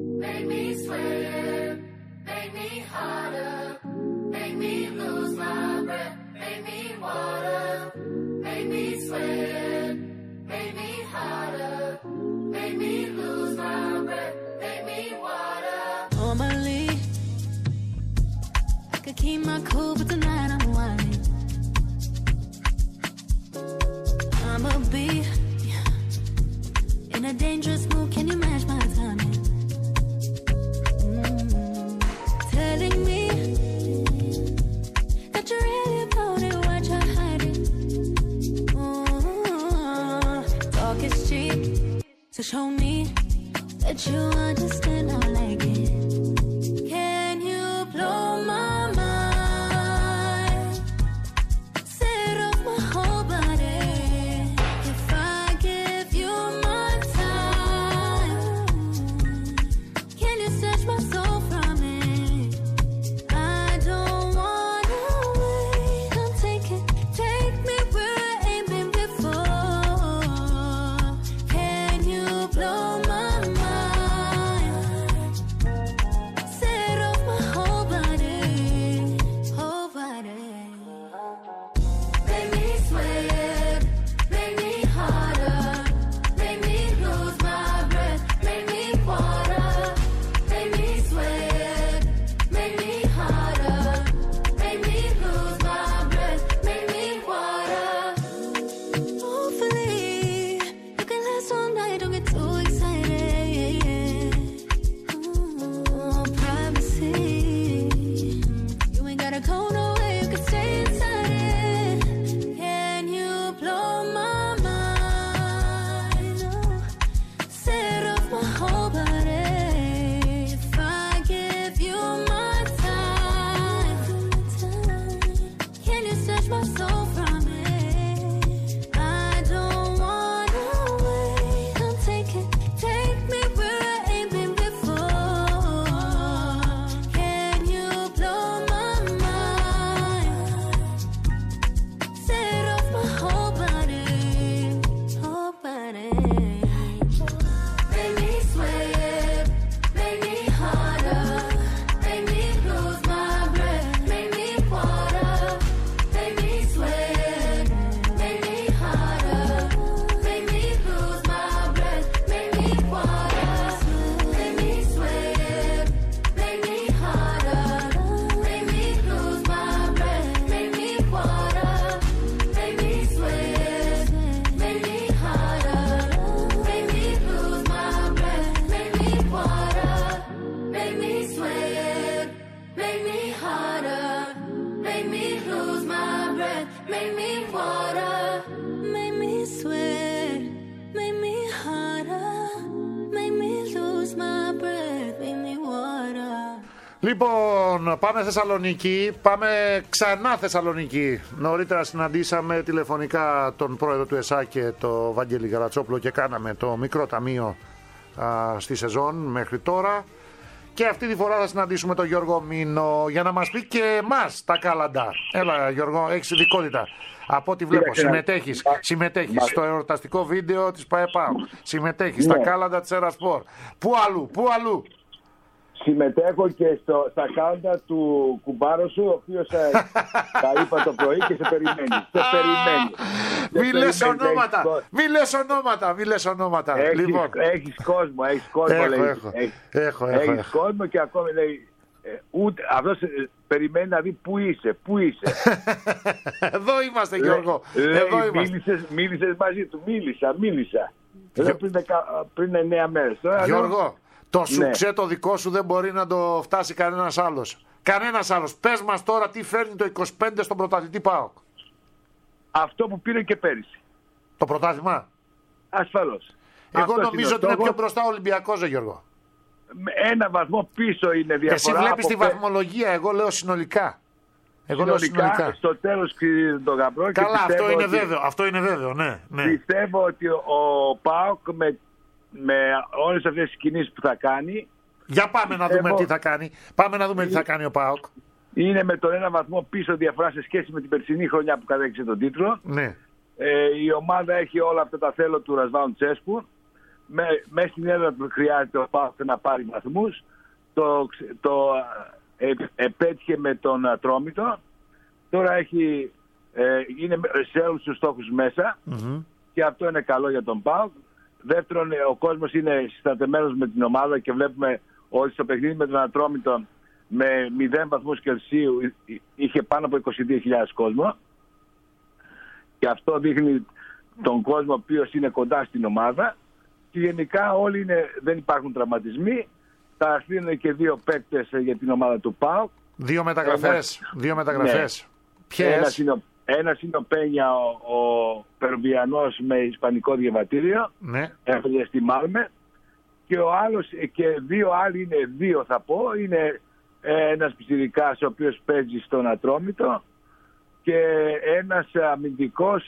Keep my cool, but tonight I'm whining. I'ma be in a dangerous mood. Can you match my timing? Mm-hmm. Telling me that you're really about it, what you're hiding. Mm-hmm. Talk is cheap, so show me that you understand. I like it. Can you blow my water, make me sweat, make me harder, make me lose my breath, make me water. Λοιπόν, πάμε Θεσσαλονίκη, πάμε ξανά Θεσσαλονίκη. Νωρίτερα συναντήσαμε τηλεφωνικά τον πρόεδρο του ΕΣΑ και το Βαγγέλη Γαρατσόπουλο και κάναμε το μικρό ταμείο α, στη σεζόν μέχρι τώρα. Και αυτή τη φορά θα συναντήσουμε τον Γιώργο Μήνο για να μας πει και εμάς τα κάλαντα. Έλα Γιώργο, έχεις ειδικότητα. Από ό,τι βλέπω, συμμετέχεις, συμμετέχεις στο εορταστικό βίντεο της ΠαΕΠΑΟ. Συμμετέχεις στα κάλαντα της Ερασπορ. Πού αλλού, πού αλλού. Συμμετέχω και στο, στα κάλαντα του κουμπάρου ο οποίος ε, τα είπα το πρωί και σε περιμένει. Σε περιμένει. Μη λες ονόματα, μη λες ονόματα, μη λες ονόματα. Έχεις, λοιπόν. έχεις κόσμο, έχεις κόσμο. Έχω, λέει, έχω, έχεις, έχω, έχω, έχεις έχω. κόσμο και ακόμη λέει, ε, ούτε, αυτός ε, περιμένει να δει πού είσαι, πού είσαι. Εδώ είμαστε Γιώργο, λέει, εδώ είμαστε. Μίλησες, μίλησες μαζί του, μίλησα, μίλησα. Εδώ πριν, πριν εννέα μέρες. Τώρα, Γιώργο. λέω, Το σουξέ το δικό σου δεν μπορεί να το φτάσει κανένας άλλος. Κανένας άλλος. Πες μας τώρα τι φέρνει το είκοσι πέντε στον πρωταθλητή ΠΑΟΚ. Αυτό που πήρε και πέρυσι. Το πρωτάθλημα. Ασφαλώς. Εγώ Αυτός νομίζω είναι ότι είναι στόχος. πιο μπροστά ο Ολυμπιακός, Γιώργο. Με ένα βαθμό πίσω είναι διαφορά. Εσύ βλέπεις τη από... βαθμολογία, εγώ λέω συνολικά. Εγώ λέω συνολικά, συνολικά. στο τέλος κρίνει τον γαμπρό. Καλά, και αυτό είναι ότι... βέβαιο. Αυτό είναι βέβαιο, ναι. ναι. Πιστεύω ότι ο, ο ΠΑΟΚ με, με όλες αυτές τις κινήσεις που θα κάνει. Για πάμε να πιστεύω... δούμε τι θα κάνει. Πάμε να δούμε τι θα κάνει ο ΠΑΟΚ. Είναι με τον ένα βαθμό πίσω διαφορά σε σχέση με την περσινή χρονιά που κατέκτησε τον τίτλο. Ναι. Ε, η ομάδα έχει όλα αυτά τα θέλω του Ρασβάουν Τσέσκου. Με, μέσα στην έδρα του χρειάζεται ο ΠΑΟΚ να πάρει βαθμούς. Το, το ε, επέτυχε με τον Ατρόμητο. Τώρα έχει, ε, είναι σε όλους τους στόχους μέσα mm-hmm. και αυτό είναι καλό για τον ΠΑΟΚ. Δεύτερον, ο κόσμος είναι συστατεμένος με την ομάδα και βλέπουμε ότι στο παιχνίδι με τον Ατρόμητο με μηδέν βαθμούς Κελσίου είχε πάνω από είκοσι δύο χιλιάδες κόσμο και αυτό δείχνει τον κόσμο ο οποίος είναι κοντά στην ομάδα και γενικά όλοι είναι, δεν υπάρχουν τραυματισμοί. Θα αφήνουν και δύο παίκτες για την ομάδα του ΠΑΟΚ. Δύο μεταγραφές. Ένας... Δύο μεταγραφές. Ναι. Ποιες? Ένας είναι, ο... Ένας είναι ο Πένια, ο, ο Περουβιανός με ισπανικό διαβατήριο. Ναι. Έφυγε στη Μάλμε. Και ο άλλος, και δύο άλλοι είναι δύο θα πω. Είναι ένας πιτσιρικάς ο οποίος παίζει στον Ατρόμητο και ένας αμυντικός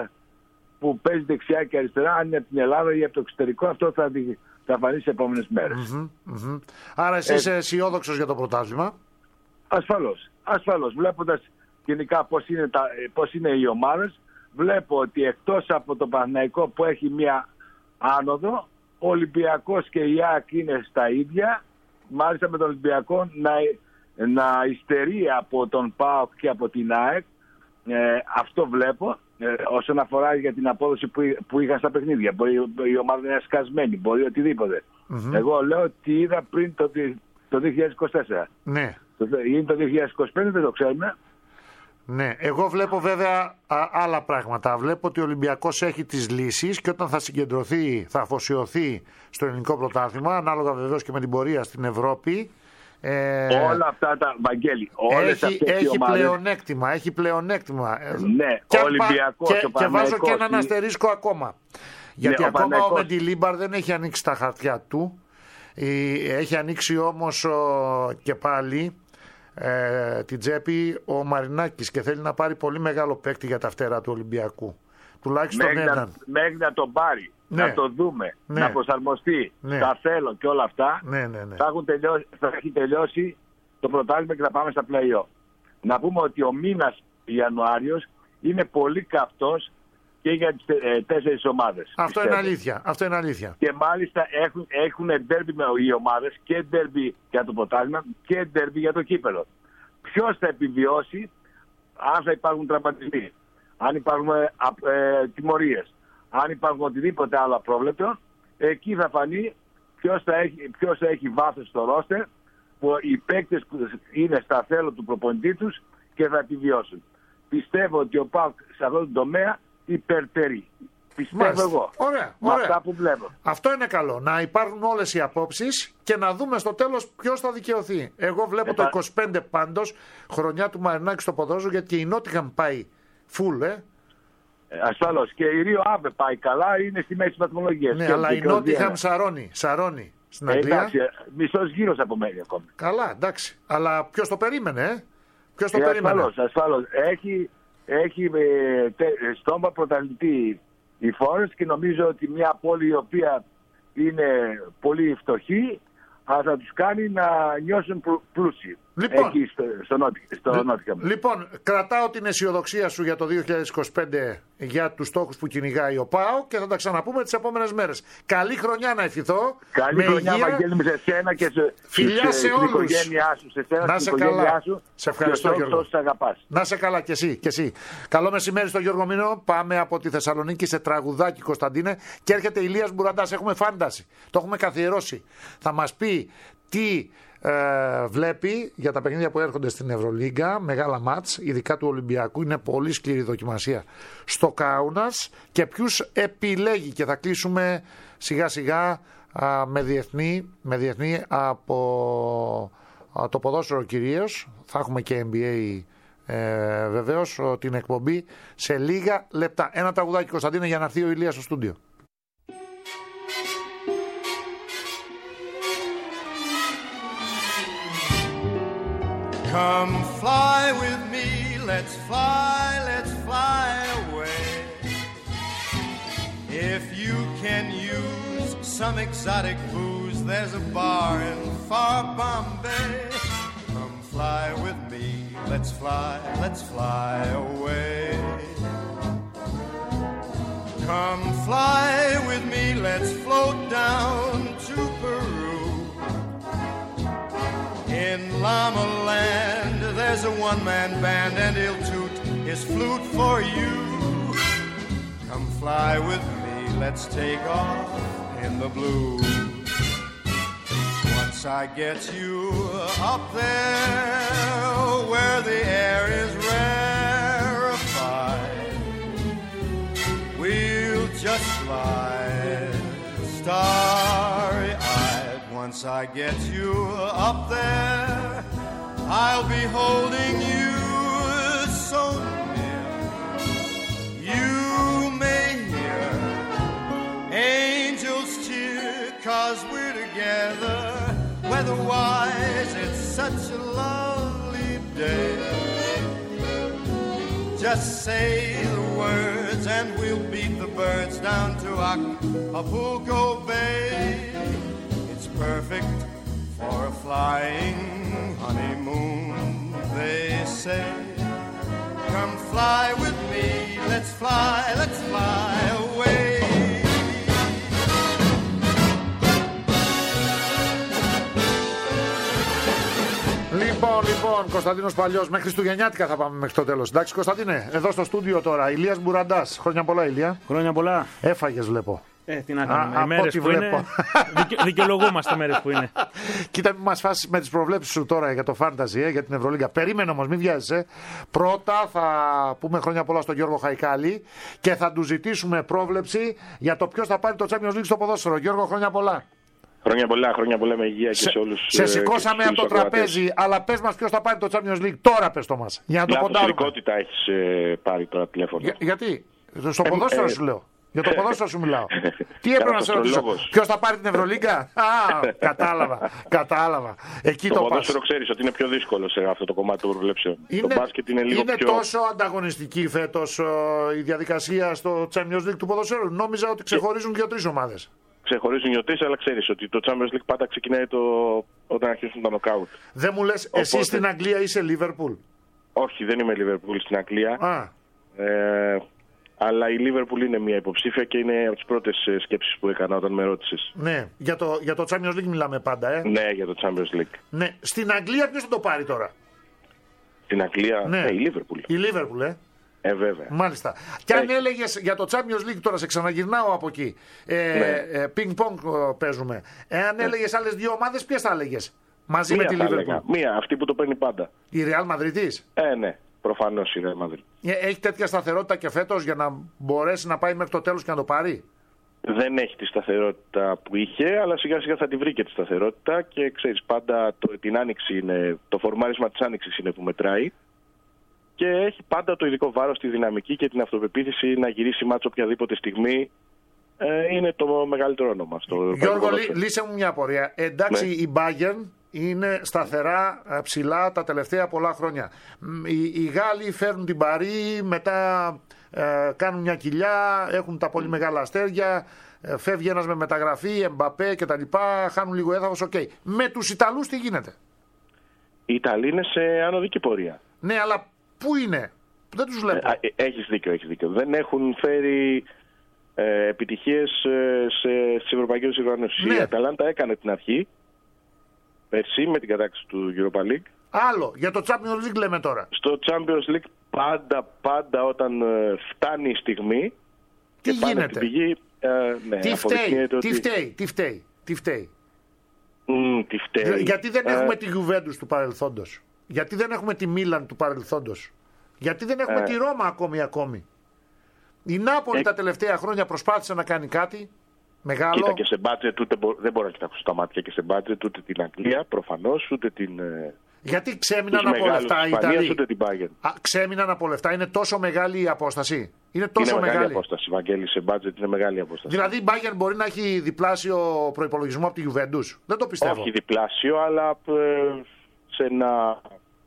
που παίζει δεξιά και αριστερά, αν είναι από την Ελλάδα ή από το εξωτερικό. Αυτό θα, δει, θα φανεί σε επόμενες μέρες. Mm-hmm, mm-hmm. Άρα εσύ ε... είσαι αισιόδοξος για το πρωτάθλημα. Ασφαλώς. Ασφαλώς. Βλέποντας γενικά πώς είναι, τα, πώς είναι οι ομάδες, βλέπω ότι εκτός από το Παναθηναϊκό που έχει μία άνοδο, ο Ολυμπιακός και η ΑΕΚ είναι στα ίδια. Μάλιστα με τον Ολυμπιακό να, να υστερεί από τον ΠΑΟΚ και από την ΑΕΚ. Ε, αυτό βλέπω. Ε, όσον αφορά για την απόδοση που, που είχα στα παιχνίδια. Μπορεί η ομάδα να είναι σκασμένη, μπορεί οτιδήποτε. Mm-hmm. Εγώ λέω ότι είδα πριν το, το δύο χιλιάδες είκοσι τέσσερα. Ναι. Είναι το δύο χιλιάδες είκοσι πέντε, δεν το ξέρουμε. Ναι, εγώ βλέπω βέβαια α, άλλα πράγματα. Βλέπω ότι ο Ολυμπιακός έχει τις λύσεις και όταν θα συγκεντρωθεί, θα αφοσιωθεί στο ελληνικό πρωτάθλημα, ανάλογα βεβαίως και με την πορεία στην Ευρώπη. Ε, όλα αυτά τα, Βαγγέλη, όλες έχει, αυτές έχει οι ομάδες... πλεονέκτημα, έχει πλεονέκτημα. Ναι, και ο Ολυμπιακός, και, ο και βάζω και έναν η... αστερίσκο ακόμα. Γιατί ναι, ακόμα ο, ο Μεντιλίμπαρ δεν έχει ανοίξει τα χαρτιά του. Έχει ανοίξει όμως ο, και πάλι ε, την τσέπη ο Μαρινάκης και θέλει να πάρει πολύ μεγάλο παίκτη για τα φτερά του Ολυμπιακού. Τουλάχιστον μέχρι έναν. Να, μέχρι να τον πάρει, ναι. να το δούμε, ναι. να προσαρμοστεί, ναι. τα θέλω και όλα αυτά, ναι, ναι, ναι. Θα, έχουν τελειώσει, θα έχει τελειώσει το πρωτάθλημα και θα πάμε στα play-off. Να πούμε ότι ο μήνας Ιανουάριος είναι πολύ καυτός και για τις ε, τέσσερις ομάδες. Αυτό είναι αλήθεια. Αυτό είναι αλήθεια. Και μάλιστα έχουν, έχουν ντέρμπι με οι ομάδες και ντέρμπι για το πρωτάθλημα και ντέρμπι για το κύπελο. Ποιος θα επιβιώσει, αν θα υπάρχουν τραυματισμοί, αν υπάρχουν ε, ε, τιμωρίες, αν υπάρχουν οτιδήποτε άλλο απρόβλεπτο, εκεί θα φανεί ποιος θα έχει, ποιος θα έχει βάθος στο ρόστερ, που οι παίκτες που είναι στα θέλω του προπονητή τους και θα επιβιώσουν. Πιστεύω ότι ο ΠΑΟΚ σε αυτό το τομέα υπερτερεί. Πιστεύω Μάλιστα. εγώ. Ωραία, με ωραία. αυτά που βλέπω. Αυτό είναι καλό. Να υπάρχουν όλες οι απόψεις και να δούμε στο τέλος ποιος θα δικαιωθεί. Εγώ βλέπω Επα... το είκοσι πέντε πάντως, χρονιά του Μαρινάκη στο ποδόσφαιρο, γιατί και η Νότιχαμ πάει full, ε. Ασφαλώς. Και η Ρίο Άβε πάει καλά, είναι στη μέση βαθμολογία. Ναι, αλλά η Νότιχαμ σαρώνει. Σαρώνει στην Αγγλία. Εντάξει, μισός γύρος απομένει ακόμη. Καλά, εντάξει. Αλλά ποιος το περίμενε, ε? Ποιος το ε, περίμενε. Ασφαλώς, ασφαλώς. Έχει, έχει ε, τε, στόμα πρωταθλητή η Forest και νομίζω ότι μια πόλη η οποία είναι πολύ φτωχή θα τους κάνει να νιώσουν πλούσιοι. Λοιπόν, εκεί στο, στο, νότι, στο Νότιχαμ. Λοιπόν, κρατάω την αισιοδοξία σου για το δύο χιλιάδες είκοσι πέντε για τους στόχους που κυνηγάει ο ΠΑΟ και θα τα ξαναπούμε τις επόμενες μέρες. Καλή χρονιά να ευχηθώ. Καλή χρονιά, Βαγγέλη μου, σε σένα και σε, φιλιά σε όλους. Στην οικογένειά σου. Σε σένα, να στην σε καλά. Σου, σε ευχαριστώ, Γιώργο. Να σε καλά και εσύ, και εσύ. Καλό μεσημέρι στο Γιώργο Μήνο. Πάμε από τη Θεσσαλονίκη σε τραγουδάκι, Κωνσταντίνε. Και έρχεται Ηλίας Μπουραντάς. Έχουμε φάνταση. Το έχουμε καθιερώσει. Θα μας πει τι ε, βλέπει για τα παιχνίδια που έρχονται στην Ευρωλίγκα, μεγάλα μάτς, ειδικά του Ολυμπιακού. Είναι πολύ σκληρή δοκιμασία στο Κάουνας και ποιους επιλέγει. Και θα κλείσουμε σιγά σιγά α, με, διεθνή, με διεθνή από α, το ποδόσφαιρο κυρίως. Θα έχουμε και N B A ε, βεβαίως την εκπομπή σε λίγα λεπτά. Ένα τραγουδάκι, Κωνσταντίνε, για να έρθει ο Ηλίας στο στούντιο. Come fly with me, let's fly, let's fly away. If you can use some exotic booze, there's a bar in far Bombay. Come fly with me, let's fly, let's fly away. Come fly with me, let's float down to Peru. In Llama Land, there's a one-man band and he'll toot his flute for you. Come fly with me, let's take off in the blue. Once I get you up there where the air is rarefied, we'll just slide starry-eyed. Once I get you up there, I'll be holding you so near. You may hear angels cheer, 'cause we're together. Weather-wise, it's such a lovely day. Just say the words and we'll beat the birds down to Acapulco Bay. It's perfect for a flying honeymoon, they say. Come fly with me, let's fly, let's fly away. Λοιπόν, λοιπόν, Κωνσταντίνος Παλιός, μέχρι Χριστουγεννιάτικα θα πάμε μέχρι το τέλος. Εντάξει, Κωνσταντίνε, εδώ στο στούντιο τώρα, Ηλίας Μπουραντάς. Χρόνια πολλά, Ηλία. Χρόνια πολλά. Έφαγες, βλέπω. Ε, τι να κάνουμε, οι μέρες που είναι, δικαι, δικαιολογούμαστε μέρες που είναι. Κοίτα, μην μας φάσεις με τις προβλέψεις σου τώρα για το Fantasy, ε, για την Ευρωλίγκα. Περίμενε όμως, μην βιάζεσαι. Πρώτα θα πούμε χρόνια πολλά στον Γιώργο Χαϊκάλη και θα του ζητήσουμε πρόβλεψη για το ποιος θα πάρει το Champions League στο ποδόσφαιρο. Γιώργο, χρόνια πολλά. Χρόνια πολλά, χρόνια πολλά με υγεία σε, και σε όλους. Σε σηκώσαμε από το τραπέζι, αλλά πες μας ποιος θα πάρει το Champions League. Τώρα πες το μας, για να το ποντάρουμε. Λάθος έχεις ε, πάρει τώρα τηλέφωνο. Για, γιατί, στο ε, ποδόσφαιρο ε, σου λέω. Για το ποδόσφαιρο σου μιλάω. Τι έπρεπε να σε ρωτήσω, ποιος θα πάρει την Ευρωλίγκα. Α, κατάλαβα, κατάλαβα. Εκεί το το ποδόσφαιρο ξέρεις ότι είναι πιο δύσκολο σε αυτό το κομμάτι των προβλέψεων. Το μπάσκετ είναι λίγο είναι πιο... τόσο ανταγωνιστική φέτος η διαδικασία στο Champions League του ποδοσφαίρου. Νόμιζα ότι ξεχωρίζουν δύο-τρεις ομάδες. Ξεχωρίζουν δύο-τρεις, αλλά ξέρεις ότι το Champions League πάντα ξεκινάει το... όταν αρχίσουν τα νοκάουτ. Δεν μου λες, Οπότε... εσύ στην Αγγλία είσαι Liverpool. Όχι, δεν είμαι Liverpool στην Αγγλία. Α. Ε, αλλά η Liverpool είναι μια υποψήφια και είναι από τις πρώτες σκέψεις που έκανα όταν με ρώτησες. Ναι, για το, για το Champions League μιλάμε πάντα, ε. Ναι, για το Champions League. Ναι, στην Αγγλία ποιος θα το πάρει τώρα. Στην Αγγλία, ναι, ναι, η Liverpool. Η Liverpool, ε. Ε, βέβαια. Μάλιστα. Και αν έλεγες για το Champions League, τώρα σε ξαναγυρνάω από εκεί. Ε, ναι. ε, πινκ-πονγκ παίζουμε. Εάν ναι. έλεγες άλλες δύο ομάδες, ποιες θα έλεγες μαζί μία με τη Liverpool. Μία, αυτή που το παίρνει πάντα. Η Real Madrid. Ε, ναι. Προφανώς η Real Madrid. Έχει τέτοια σταθερότητα και φέτος για να μπορέσει να πάει μέχρι το τέλος και να το πάρει. Δεν έχει τη σταθερότητα που είχε, αλλά σιγά σιγά θα τη βρει και τη σταθερότητα και ξέρεις πάντα το, την άνοιξη είναι, το φορμάρισμα της άνοιξης είναι που μετράει. και έχει πάντα το ειδικό βάρος, τη δυναμική και την αυτοπεποίθηση να γυρίσει μάτσο οποιαδήποτε στιγμή. Ε, είναι το μεγαλύτερο όνομα στο Γιώργο, λύ, λύσε μου μια απορία. Εντάξει, ναι. Η Bayern είναι σταθερά ψηλά τα τελευταία πολλά χρόνια. Οι, οι Γάλλοι φέρνουν την Παρί, μετά ε, κάνουν μια κοιλιά, έχουν τα πολύ μεγάλα αστέρια, ε, φεύγει ένας με μεταγραφή, Εμπαπέ κτλ. Χάνουν λίγο έδαφος, οκ. Okay. Με τους Ιταλούς τι γίνεται? Οι Ιταλοί είναι σε ανωδική πορεία. Ναι, αλλά πού είναι? Δεν τους βλέπω. Ε, έχεις δίκιο, έχεις δίκιο. Δεν έχουν φέρει ε, επιτυχίες ε, σε, στις ευρωπαϊκές οργανώσεις. Ναι. Η Αταλάντα έκανε την αρχή πέρσι με την κατάκτηση του Europa League. Άλλο, για το Champions League λέμε τώρα. Στο Champions League πάντα, πάντα όταν ε, φτάνει η στιγμή τι και πάνε στην πηγή, ε, ναι, τι φταίει, ότι... τι φταίει, τι φταίει, τι φταίει. Mm, τι φταίει. Γιατί δεν ε... έχουμε τη Juventus του παρελθόντος? Γιατί δεν έχουμε τη Μίλαν του παρελθόντος? Γιατί δεν έχουμε ε... τη Ρώμα ακόμη ακόμη? Η Νάπολη ε... τα τελευταία χρόνια προσπάθησε να κάνει κάτι μεγάλο. Κοίτα, και σε μπάτζετ ούτε μπο... δεν μπορώ να κοιτάξω στα μάτια και σε μπάτζετ ούτε την Αγγλία προφανώς, ούτε την... Γιατί ξέμειναν από λεφτά οι Ιταλοί? Ούτε την Bayern. Α, ξέμειναν από λεφτά. Είναι τόσο μεγάλη η απόσταση. Είναι τόσο είναι μεγάλη. μεγάλη η απόσταση, Βαγγέλη, σε μπάτζετ είναι μεγάλη η απόσταση. Δηλαδή η Bayern μπορεί να έχει διπλάσιο προϋπολογισμό από τη Juventus? Δεν το πιστεύω. Όχι διπλάσιο, αλλά ε, σε ένα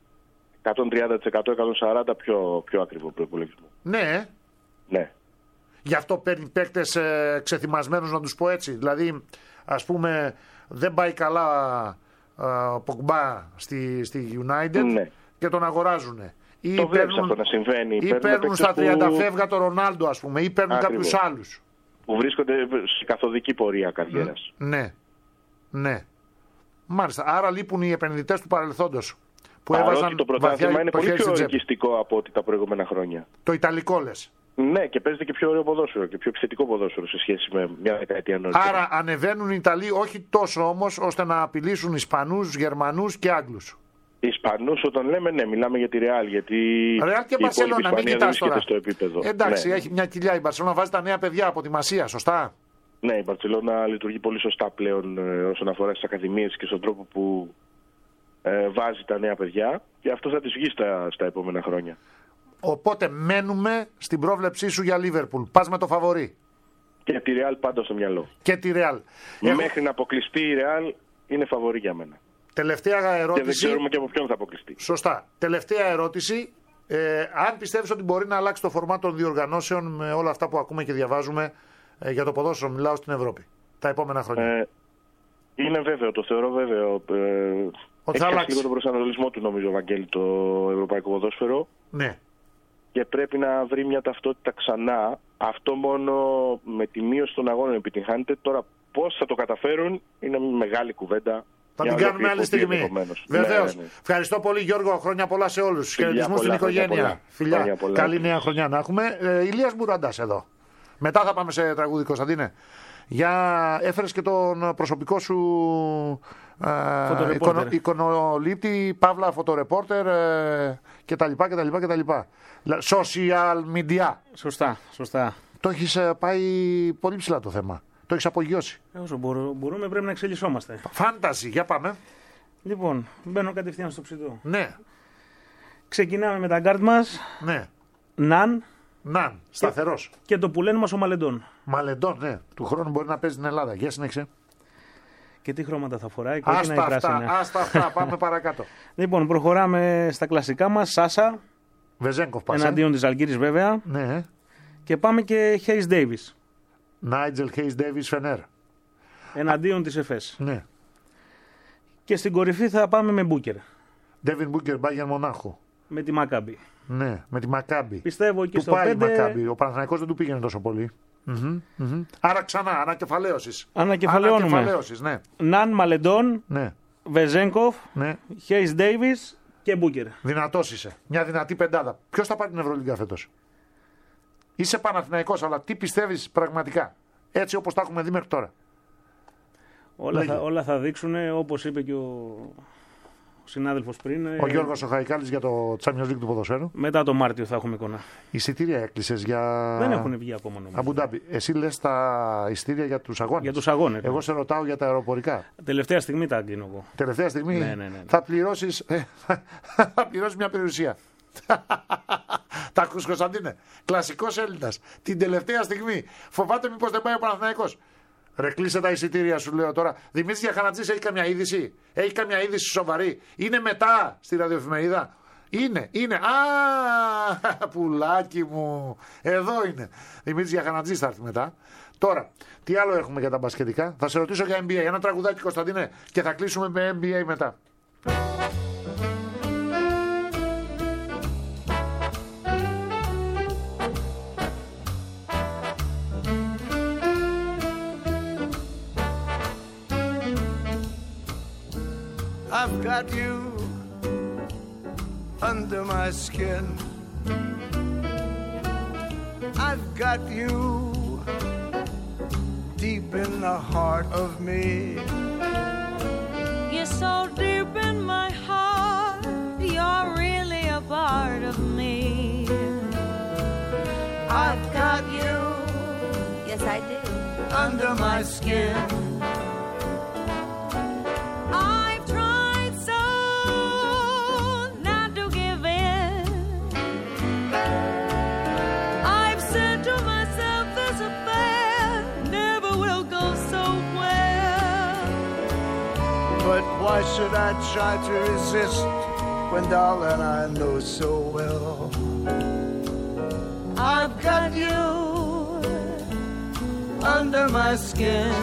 εκατόν τριάντα τοις εκατό εκατόν σαράντα τοις εκατό πιο, πιο ακριβό προϋπολογισμό. Ναι. Ναι. Γι' αυτό παίρνει παίκτες ε, ξεθυμασμένους, να τους πω έτσι. Δηλαδή, ας πούμε, δεν πάει καλά ο Πογμπά στη, στη United, ναι, και τον αγοράζουν. Ή το παίρνουν, αυτό να συμβαίνει. Ή παίρνουν στα τριάντα που... φεύγα τον Ρονάλντο, ας πούμε, ή παίρνουν κάποιους άλλους. Που βρίσκονται σε καθοδική πορεία καριέρας. Ναι. Ναι. Μάλιστα. Άρα λείπουν οι επενδυτές του παρελθόντος. Που Παρότι έβαζαν το πρωτάθλημα είναι πολύ πιο ελκυστικό από ό,τι τα προηγούμενα χρόνια. Το Ιταλικό λες? Ναι, και παίζεται και πιο ωραίο ποδόσφαιρο και πιο επιθετικό ποδόσφαιρο σε σχέση με μια δεκαετία νωρίτερα. Άρα ανεβαίνουν οι Ιταλοί, όχι τόσο όμως ώστε να απειλήσουν Ισπανούς, Γερμανούς και Άγγλους. Ισπανούς όταν λέμε, ναι, μιλάμε για τη Ρεάλ. Γιατί Ρεάλ και Μπαρσελόνα, μην κοιτάς τώρα. Στο επίπεδο. Εντάξει, ναι. Έχει μια κοιλιά η Μπαρσελόνα, βάζει τα νέα παιδιά από τη Μασία, σωστά? Ναι, η Μπαρσελόνα λειτουργεί πολύ σωστά πλέον ε, όσον αφορά στις ακαδημίες και στον τρόπο που ε, βάζει τα νέα παιδιά, και αυτό θα τις βγει στα, στα επόμενα χρόνια. Οπότε μένουμε στην πρόβλεψή σου για Λίβερπουλ. Πας με το φαβορί. Και τη Ρεάλ πάντα στο μυαλό. Και τη Ρεάλ. Μέχρι Έχω... να αποκλειστεί η Ρεάλ είναι φαβορί για μένα. Τελευταία ερώτηση. Και δεν ξέρουμε και από ποιον θα αποκλειστεί. Σωστά. Τελευταία ερώτηση. Ε, αν πιστεύεις ότι μπορεί να αλλάξει το φορμά των διοργανώσεων με όλα αυτά που ακούμε και διαβάζουμε ε, για το ποδόσφαιρο, μιλάω στην Ευρώπη, τα επόμενα χρόνια. Ε, είναι βέβαιο, το θεωρώ βέβαιο. Ε, ότι έχει χάσει λίγο τον προσανατολισμό του, νομίζω, Βαγγέλη, το ευρωπαϊκό ποδόσφαιρο. Ναι. Και πρέπει να βρει μια ταυτότητα ξανά. Αυτό μόνο με τη μείωση των αγώνων επιτυγχάνεται. Τώρα πώς θα το καταφέρουν είναι μεγάλη κουβέντα. Θα την κάνουμε άλλη στιγμή. Βεβαίως. Ναι, ναι. Ευχαριστώ πολύ, Γιώργο. Χρόνια πολλά σε όλους. Χαιρετισμούς στην οικογένεια. Φιλιά. Φιλιά. Πολλά. Καλή νέα χρονιά να έχουμε. Ε, Ηλίας Μπουραντάς εδώ. Μετά θα πάμε σε τραγούδι, Κωνσταντίνε. Για έφερες και τον προσωπικό σου ε, εικονο, εικονολήπτη, παύλα φωτορεπόρτερ ε, κτλ. κτλ, κτλ. Social media. Σωστά, σωστά. Το έχεις πάει πολύ ψηλά το θέμα. Το έχεις απογειώσει. Όσο μπορούμε, πρέπει να εξελισσόμαστε. Φάνταση, για πάμε. Λοιπόν, μπαίνω κατευθείαν στο ψητό. Ναι. Ξεκινάμε με τα γκάρτ μας. Ναι. Ναν. Ναν, σταθερός. Και, και το που λένε μας ο Μαλεντών. Μαλεντών, ναι. Του χρόνου μπορεί να παίζει στην Ελλάδα. Για συνέχισε. Και τι χρώματα θα φοράει, άστα αυτά, άστα αυτά, πάμε παρακάτω. Λοιπόν, προχωράμε στα κλασικά μας. Σάσα. Βεζένκοφ πάσα. Εναντίον της Αλγύρης βέβαια. Ναι. Και πάμε και Χέις Ντέιβις. Νάιτζελ Χέις Ντέιβις Φενέρ. Εναντίον της Εφές. Ναι. Και στην κορυφή θα πάμε με Μπούκερ. Ντέβιν Μπούκερ, Μπάγερν Μονάχου. Με τη Μακάμπι. Ναι, με τη Μακάμπι. Πιστεύω εκεί του στο πάει πέντε... Μακάμπι. Ο Παναθηναϊκός δεν του πήγαινε τόσο πολύ. Mm-hmm, mm-hmm. Άρα ξανά, ανακεφαλαίωσης. Ανακεφαλαιώνουμε. Ανακεφαλαίωσης, ναι. Ναν Μαλεντών, ναι. Βεζένκοφ, ναι. Χέις Ντέιβις και Μπούκερ. Δυνατός είσαι. Μια δυνατή πεντάδα. Ποιος θα πάρει την Ευρωλίγκα φέτος? Είσαι Παναθηναϊκός, αλλά τι πιστεύεις πραγματικά? Έτσι όπως τα έχουμε δει μέχρι τώρα. Όλα, θα, όλα θα δείξουν, όπως είπε και ο, ο συνάδελφος πριν. Ο ε... Γιώργος ο Χαϊκάλης για το Champions League του ποδοσφαίρου. Μετά το Μάρτιο θα έχουμε εικόνα. Εισιτήρια έκλεισες για. Δεν έχουν βγει ακόμα, νομίζω. Αμπουντάμπι. Εσύ λες τα εισιτήρια για τους αγώνες. Για τους αγώνες. Εγώ ναι. σε ρωτάω για τα αεροπορικά. Τελευταία στιγμή τα κλείνω εγώ. Τελευταία στιγμή ναι, ναι, ναι, ναι. θα πληρώσεις θα πληρώσεις μια περιουσία. Τα ακούς, Κωνσταντίνε? Κλασικός Έλληνας. Την τελευταία στιγμή. Φοβάται μήπως δεν πάει ο Παναθηναϊκός. Ρε, κλείσε τα εισιτήρια, σου λέω τώρα. Δημήτρης Γιαχανατζής έχει καμιά είδηση? Έχει καμιά είδηση σοβαρή? Είναι μετά στη ραδιοεφημερίδα? Είναι, είναι. Α, πουλάκι μου. Εδώ είναι. Δημήτρης Γιαχανατζής θα έρθει μετά. Τώρα, τι άλλο έχουμε για τα μπασκετικά? Θα σε ρωτήσω για N B A. Ένα τραγουδάκι, Κωνσταντίνε, και θα κλείσουμε με N B A μετά. I've got you under my skin. I've got you deep in the heart of me. You're so deep in my heart. You're really a part of me. I've got you. Yes, I do. Under my skin. But why should I try to resist when, darling, I know so well I've got you under my skin.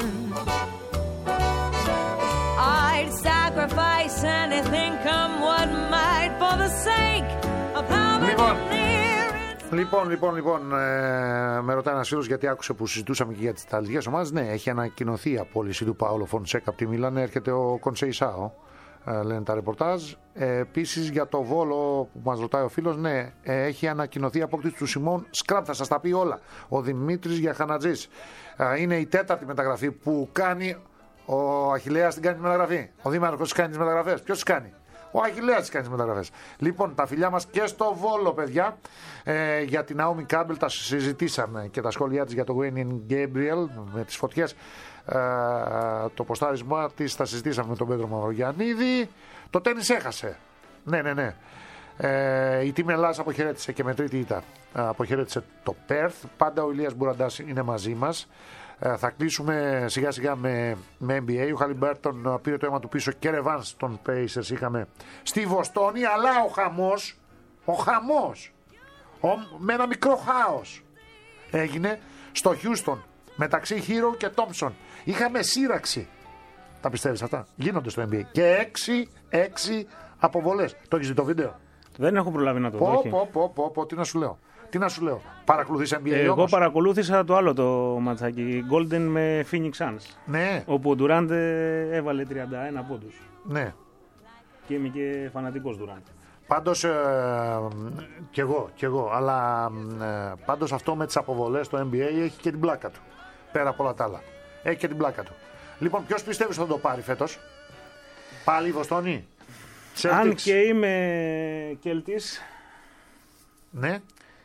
I'd sacrifice anything, come what might, for the sake of having you near. Λοιπόν, λοιπόν, λοιπόν, ε, με ρωτάει ένας φίλος γιατί άκουσε που συζητούσαμε και για τις ιταλικές ομάδες. Ναι, έχει ανακοινωθεί η απόλυση του Παόλο Φονσέκα από τη Μίλαν. Έρχεται ο Κονσεϊσάο, ε, λένε τα ρεπορτάζ. Ε, επίσης για το Βόλο που μας ρωτάει ο φίλος, ναι, ε, έχει ανακοινωθεί η απόκτηση του Σιμών Σκραπ. Θα σας τα πει όλα. Ο Δημήτρης Γιαχανατζής. Ε, είναι η τέταρτη μεταγραφή που κάνει. Ο Αχιλλέας την κάνει τη μεταγραφή. Ο Δήμαρχος κάνει τις μεταγραφές. Ποιος τις κάνει? Ο Αχιλλέας τις κάνει τις μεταγραφές. Λοιπόν, τα φιλιά μας και στο Βόλο, παιδιά. Ε, για την Naomi Campbell τα συζητήσαμε και τα σχόλιά της για το Wayne Gabriel με τις φωτιές. Ε, το ποστάρισμά της τα συζητήσαμε με τον Πέτρο Μαυρογιαννίδη. Το τένις έχασε. Ναι, ναι, ναι. Ε, η Team Ελλάς αποχαιρέτησε και με τρίτη ήττα αποχαιρέτησε το Perth. Πάντα ο Ηλίας Μπουραντάς είναι μαζί μας. Ε, θα κλείσουμε σιγά σιγά με, με N B A. Ο Χαλιμπέρτον πήρε το αίμα του πίσω και ρεβάνς των Pacers είχαμε στη Βοστόνη. Αλλά ο χαμός, ο χαμός, ο, με ένα μικρό χάος έγινε στο Houston μεταξύ Hero και Thompson. Είχαμε σύραξη. Τα πιστεύεις αυτά? Γίνονται στο N B A. Και έξι, έξι αποβολές. Το έχεις δει το βίντεο? Δεν έχω προλάβει να το δω. Πω, πω, πω, πω, πω, τι να σου λέω. Τι να σου λέω. Παρακολουθείς N B A? Εγώ όμως? παρακολούθησα το άλλο το ματσάκι. Golden με Phoenix Suns. Ναι. Όπου ο Durant έβαλε τριάντα ένα πόντους. Ναι. Και είμαι και φανατικός Durant. Πάντως, ε, κι εγώ, κι εγώ, αλλά ε, πάντως αυτό με τις αποβολές το N B A έχει και την πλάκα του. Πέρα από όλα τα άλλα. Έχει και την πλάκα του. Λοιπόν, ποιος πιστεύεις θα το πάρει φέτος? Πάλι η Βοστόνη? Αν και είμαι Κέλτης. Ναι.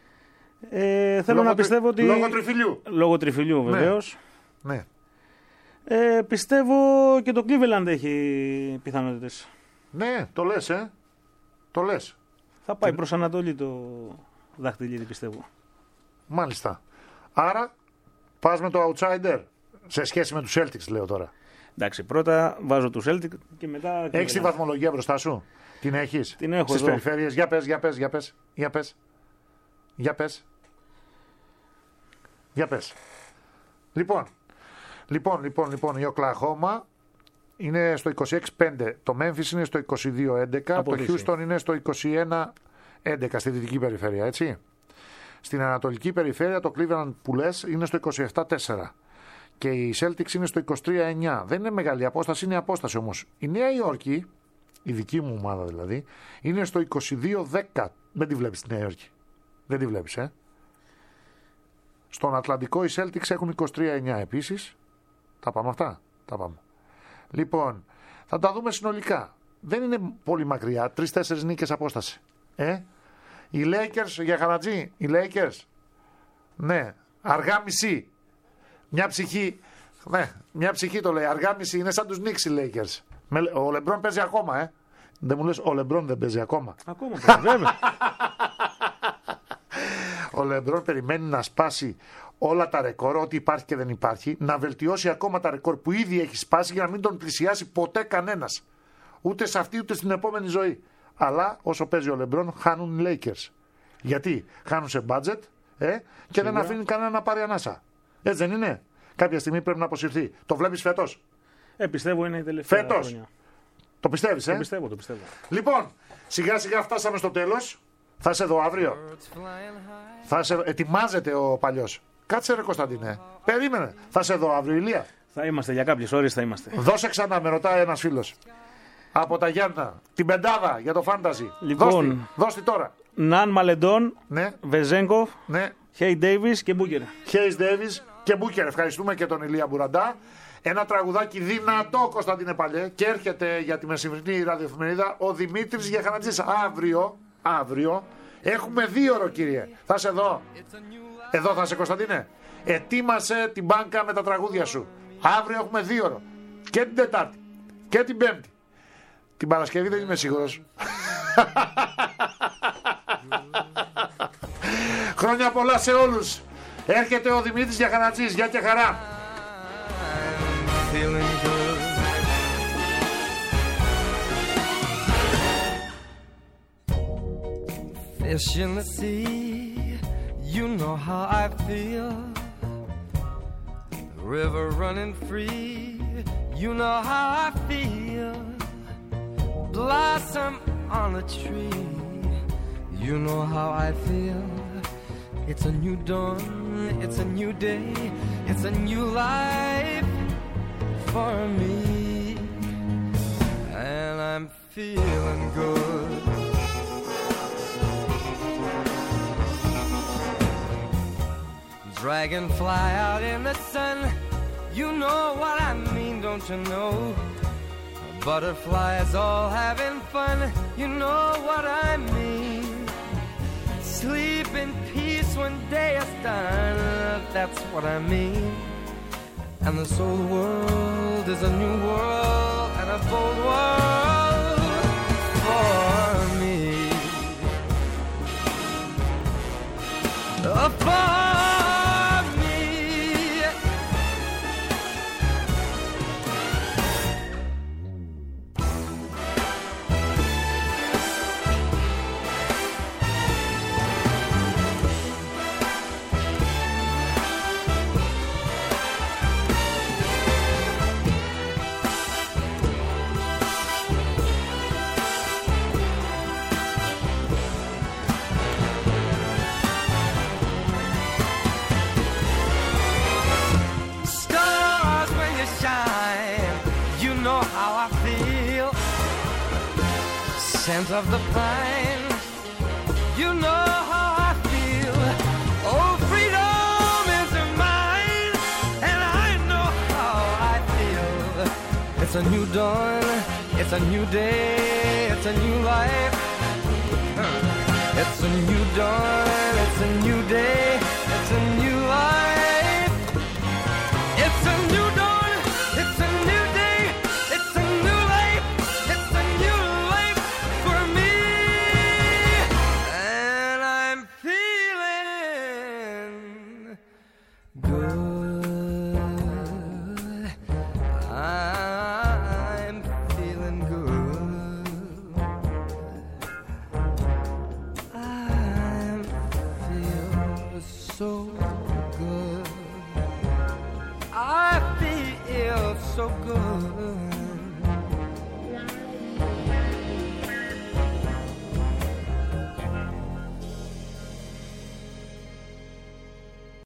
Ε, θέλω λόγω να πιστεύω ότι... Λόγω τριφυλιού. Λόγω τριφυλιού βεβαίως. Ναι. ναι. Ε, πιστεύω και το Cleveland έχει πιθανότητες. Ναι, το λες, ε. Το λες. Θα πάει προς Ανατολή το δαχτυλίδι, πιστεύω. Μάλιστα. Άρα, πας με το outsider σε σχέση με τους Celtics, λέω τώρα. Εντάξει, πρώτα βάζω τους Celtics και μετά... Έχεις τη βαθμολογία μπροστά σου? Την έχεις? Την έχω στις εδώ. περιφέρειες. Για πες, για πες, για πες. Για πες. Για πες. Για πες. Λοιπόν, λοιπόν, λοιπόν, λοιπόν, η Οκλαχώμα είναι στο είκοσι έξι πέντε, το Memphis είναι στο είκοσι δύο έντεκα, το Houston είναι στο είκοσι ένα έντεκα στη δυτική περιφέρεια, έτσι. Στην ανατολική περιφέρεια το Cleveland που λες είναι στο είκοσι επτά τέσσερα και οι Celtics είναι στο είκοσι τρία εννιά. Δεν είναι μεγάλη απόσταση, είναι απόσταση όμως. Η Νέα Υόρκη, η δική μου ομάδα δηλαδή, είναι στο είκοσι δύο δέκα. Δεν τη βλέπεις τη Νέα Υόρκη. Δεν τη βλέπεις, ε. Στον Ατλαντικό οι Celtics έχουν είκοσι τρία εννιά επίσης. Τα πάμε αυτά. Τα πάμε. Λοιπόν, θα τα δούμε συνολικά. Δεν είναι πολύ μακριά. Τρεις-τέσσερις νίκες απόσταση. Ε. Οι Lakers, για Χανατζή, οι Lakers. Ναι. Αργά μισή. Μια ψυχή. Ναι. Μια ψυχή το λέει. Αργά μισή. Είναι σαν τους Knicks οι Lakers. Ο Λεμπρόν παίζει ακόμα, ε. Δεν μου λες, ο Λεμπρόν δεν παίζει ακόμα. Ακόμα παίζει, βέβαια. Ο Λεμπρόν περιμένει να σπάσει όλα τα ρεκόρ, ό,τι υπάρχει και δεν υπάρχει, να βελτιώσει ακόμα τα ρεκόρ που ήδη έχει σπάσει για να μην τον πλησιάσει ποτέ κανένας. Ούτε σε αυτή ούτε στην επόμενη ζωή. Αλλά όσο παίζει ο Λεμπρόν, χάνουν οι Lakers. Γιατί χάνουν σε budget ε, και δεν αφήνει κανένα να πάρει ανάσα. Έτσι δεν είναι? Κάποια στιγμή πρέπει να αποσυρθεί. Το βλέπεις φέτος? Ε, πιστεύω είναι η τελευταία φέτος. Χρόνια. Το πιστεύεις, ε? Το πιστεύω, το πιστεύω. Λοιπόν, σιγά σιγά φτάσαμε στο τέλος. Θα είσαι εδώ αύριο. Θα σε... Ετοιμάζεται ο παλιός. Κάτσε ρε Κωνσταντίνε. Περίμενε. Θα είσαι εδώ αύριο, Ηλία? Θα είμαστε για κάποιες ώρες, θα είμαστε. Δώσε ξανά, με ρωτάει ένας φίλος. Από τα Γιάννα. Την πεντάδα για το φάνταζι. Λοιπόν, δώσ' τη τώρα. Ναν Μαλεντόν, ναι. Βεζέγκοφ, ναι. Χέι Ντέιβις και Μπούκερ. Χέι Ντέιβις και Μπούκερ. Ευχαριστούμε και τον Ηλία Μπουραντά. Ένα τραγουδάκι δυνατό, Κωνσταντίνε Παλιέ, και έρχεται για τη μεσημερινή ραδιοεφημερίδα ο Δημήτρης Γεχανατζής. Αύριο, αύριο, έχουμε δύο ώρο, κύριε. Θα είσαι εδώ. Εδώ θα είσαι, Κωνσταντίνε. Ετοίμασε την μπάνκα με τα τραγούδια σου. Αύριο έχουμε δύο ώρο. Και την Τετάρτη και την Πέμπτη. Την Παρασκευή δεν είμαι σίγουρος. Χρόνια πολλά σε όλους. Έρχεται ο Δημήτρης Γεχανατζής. Γεια και χαρά. Fish in the sea, you know how I feel. The river running free, you know how I feel. Blossom on a tree, you know how I feel. It's a new dawn, it's a new day, it's a new life for me. And I'm feeling good. Dragonfly out in the sun, you know what I mean, don't you know? Butterflies all having fun, you know what I mean. Sleep in peace when day is done, that's what I mean. And this old world is a new world and a bold world for me. A for scent of the pine, you know how I feel. Oh, freedom is mine, and I know how I feel. It's a new dawn, it's a new day, it's a new life. It's a new dawn, it's a new day, it's a new life. It's a new dawn, it's a new day, it's a new life. It's a new life for me, and I'm feeling good. I'm feeling good. I feel so good. I feel so good.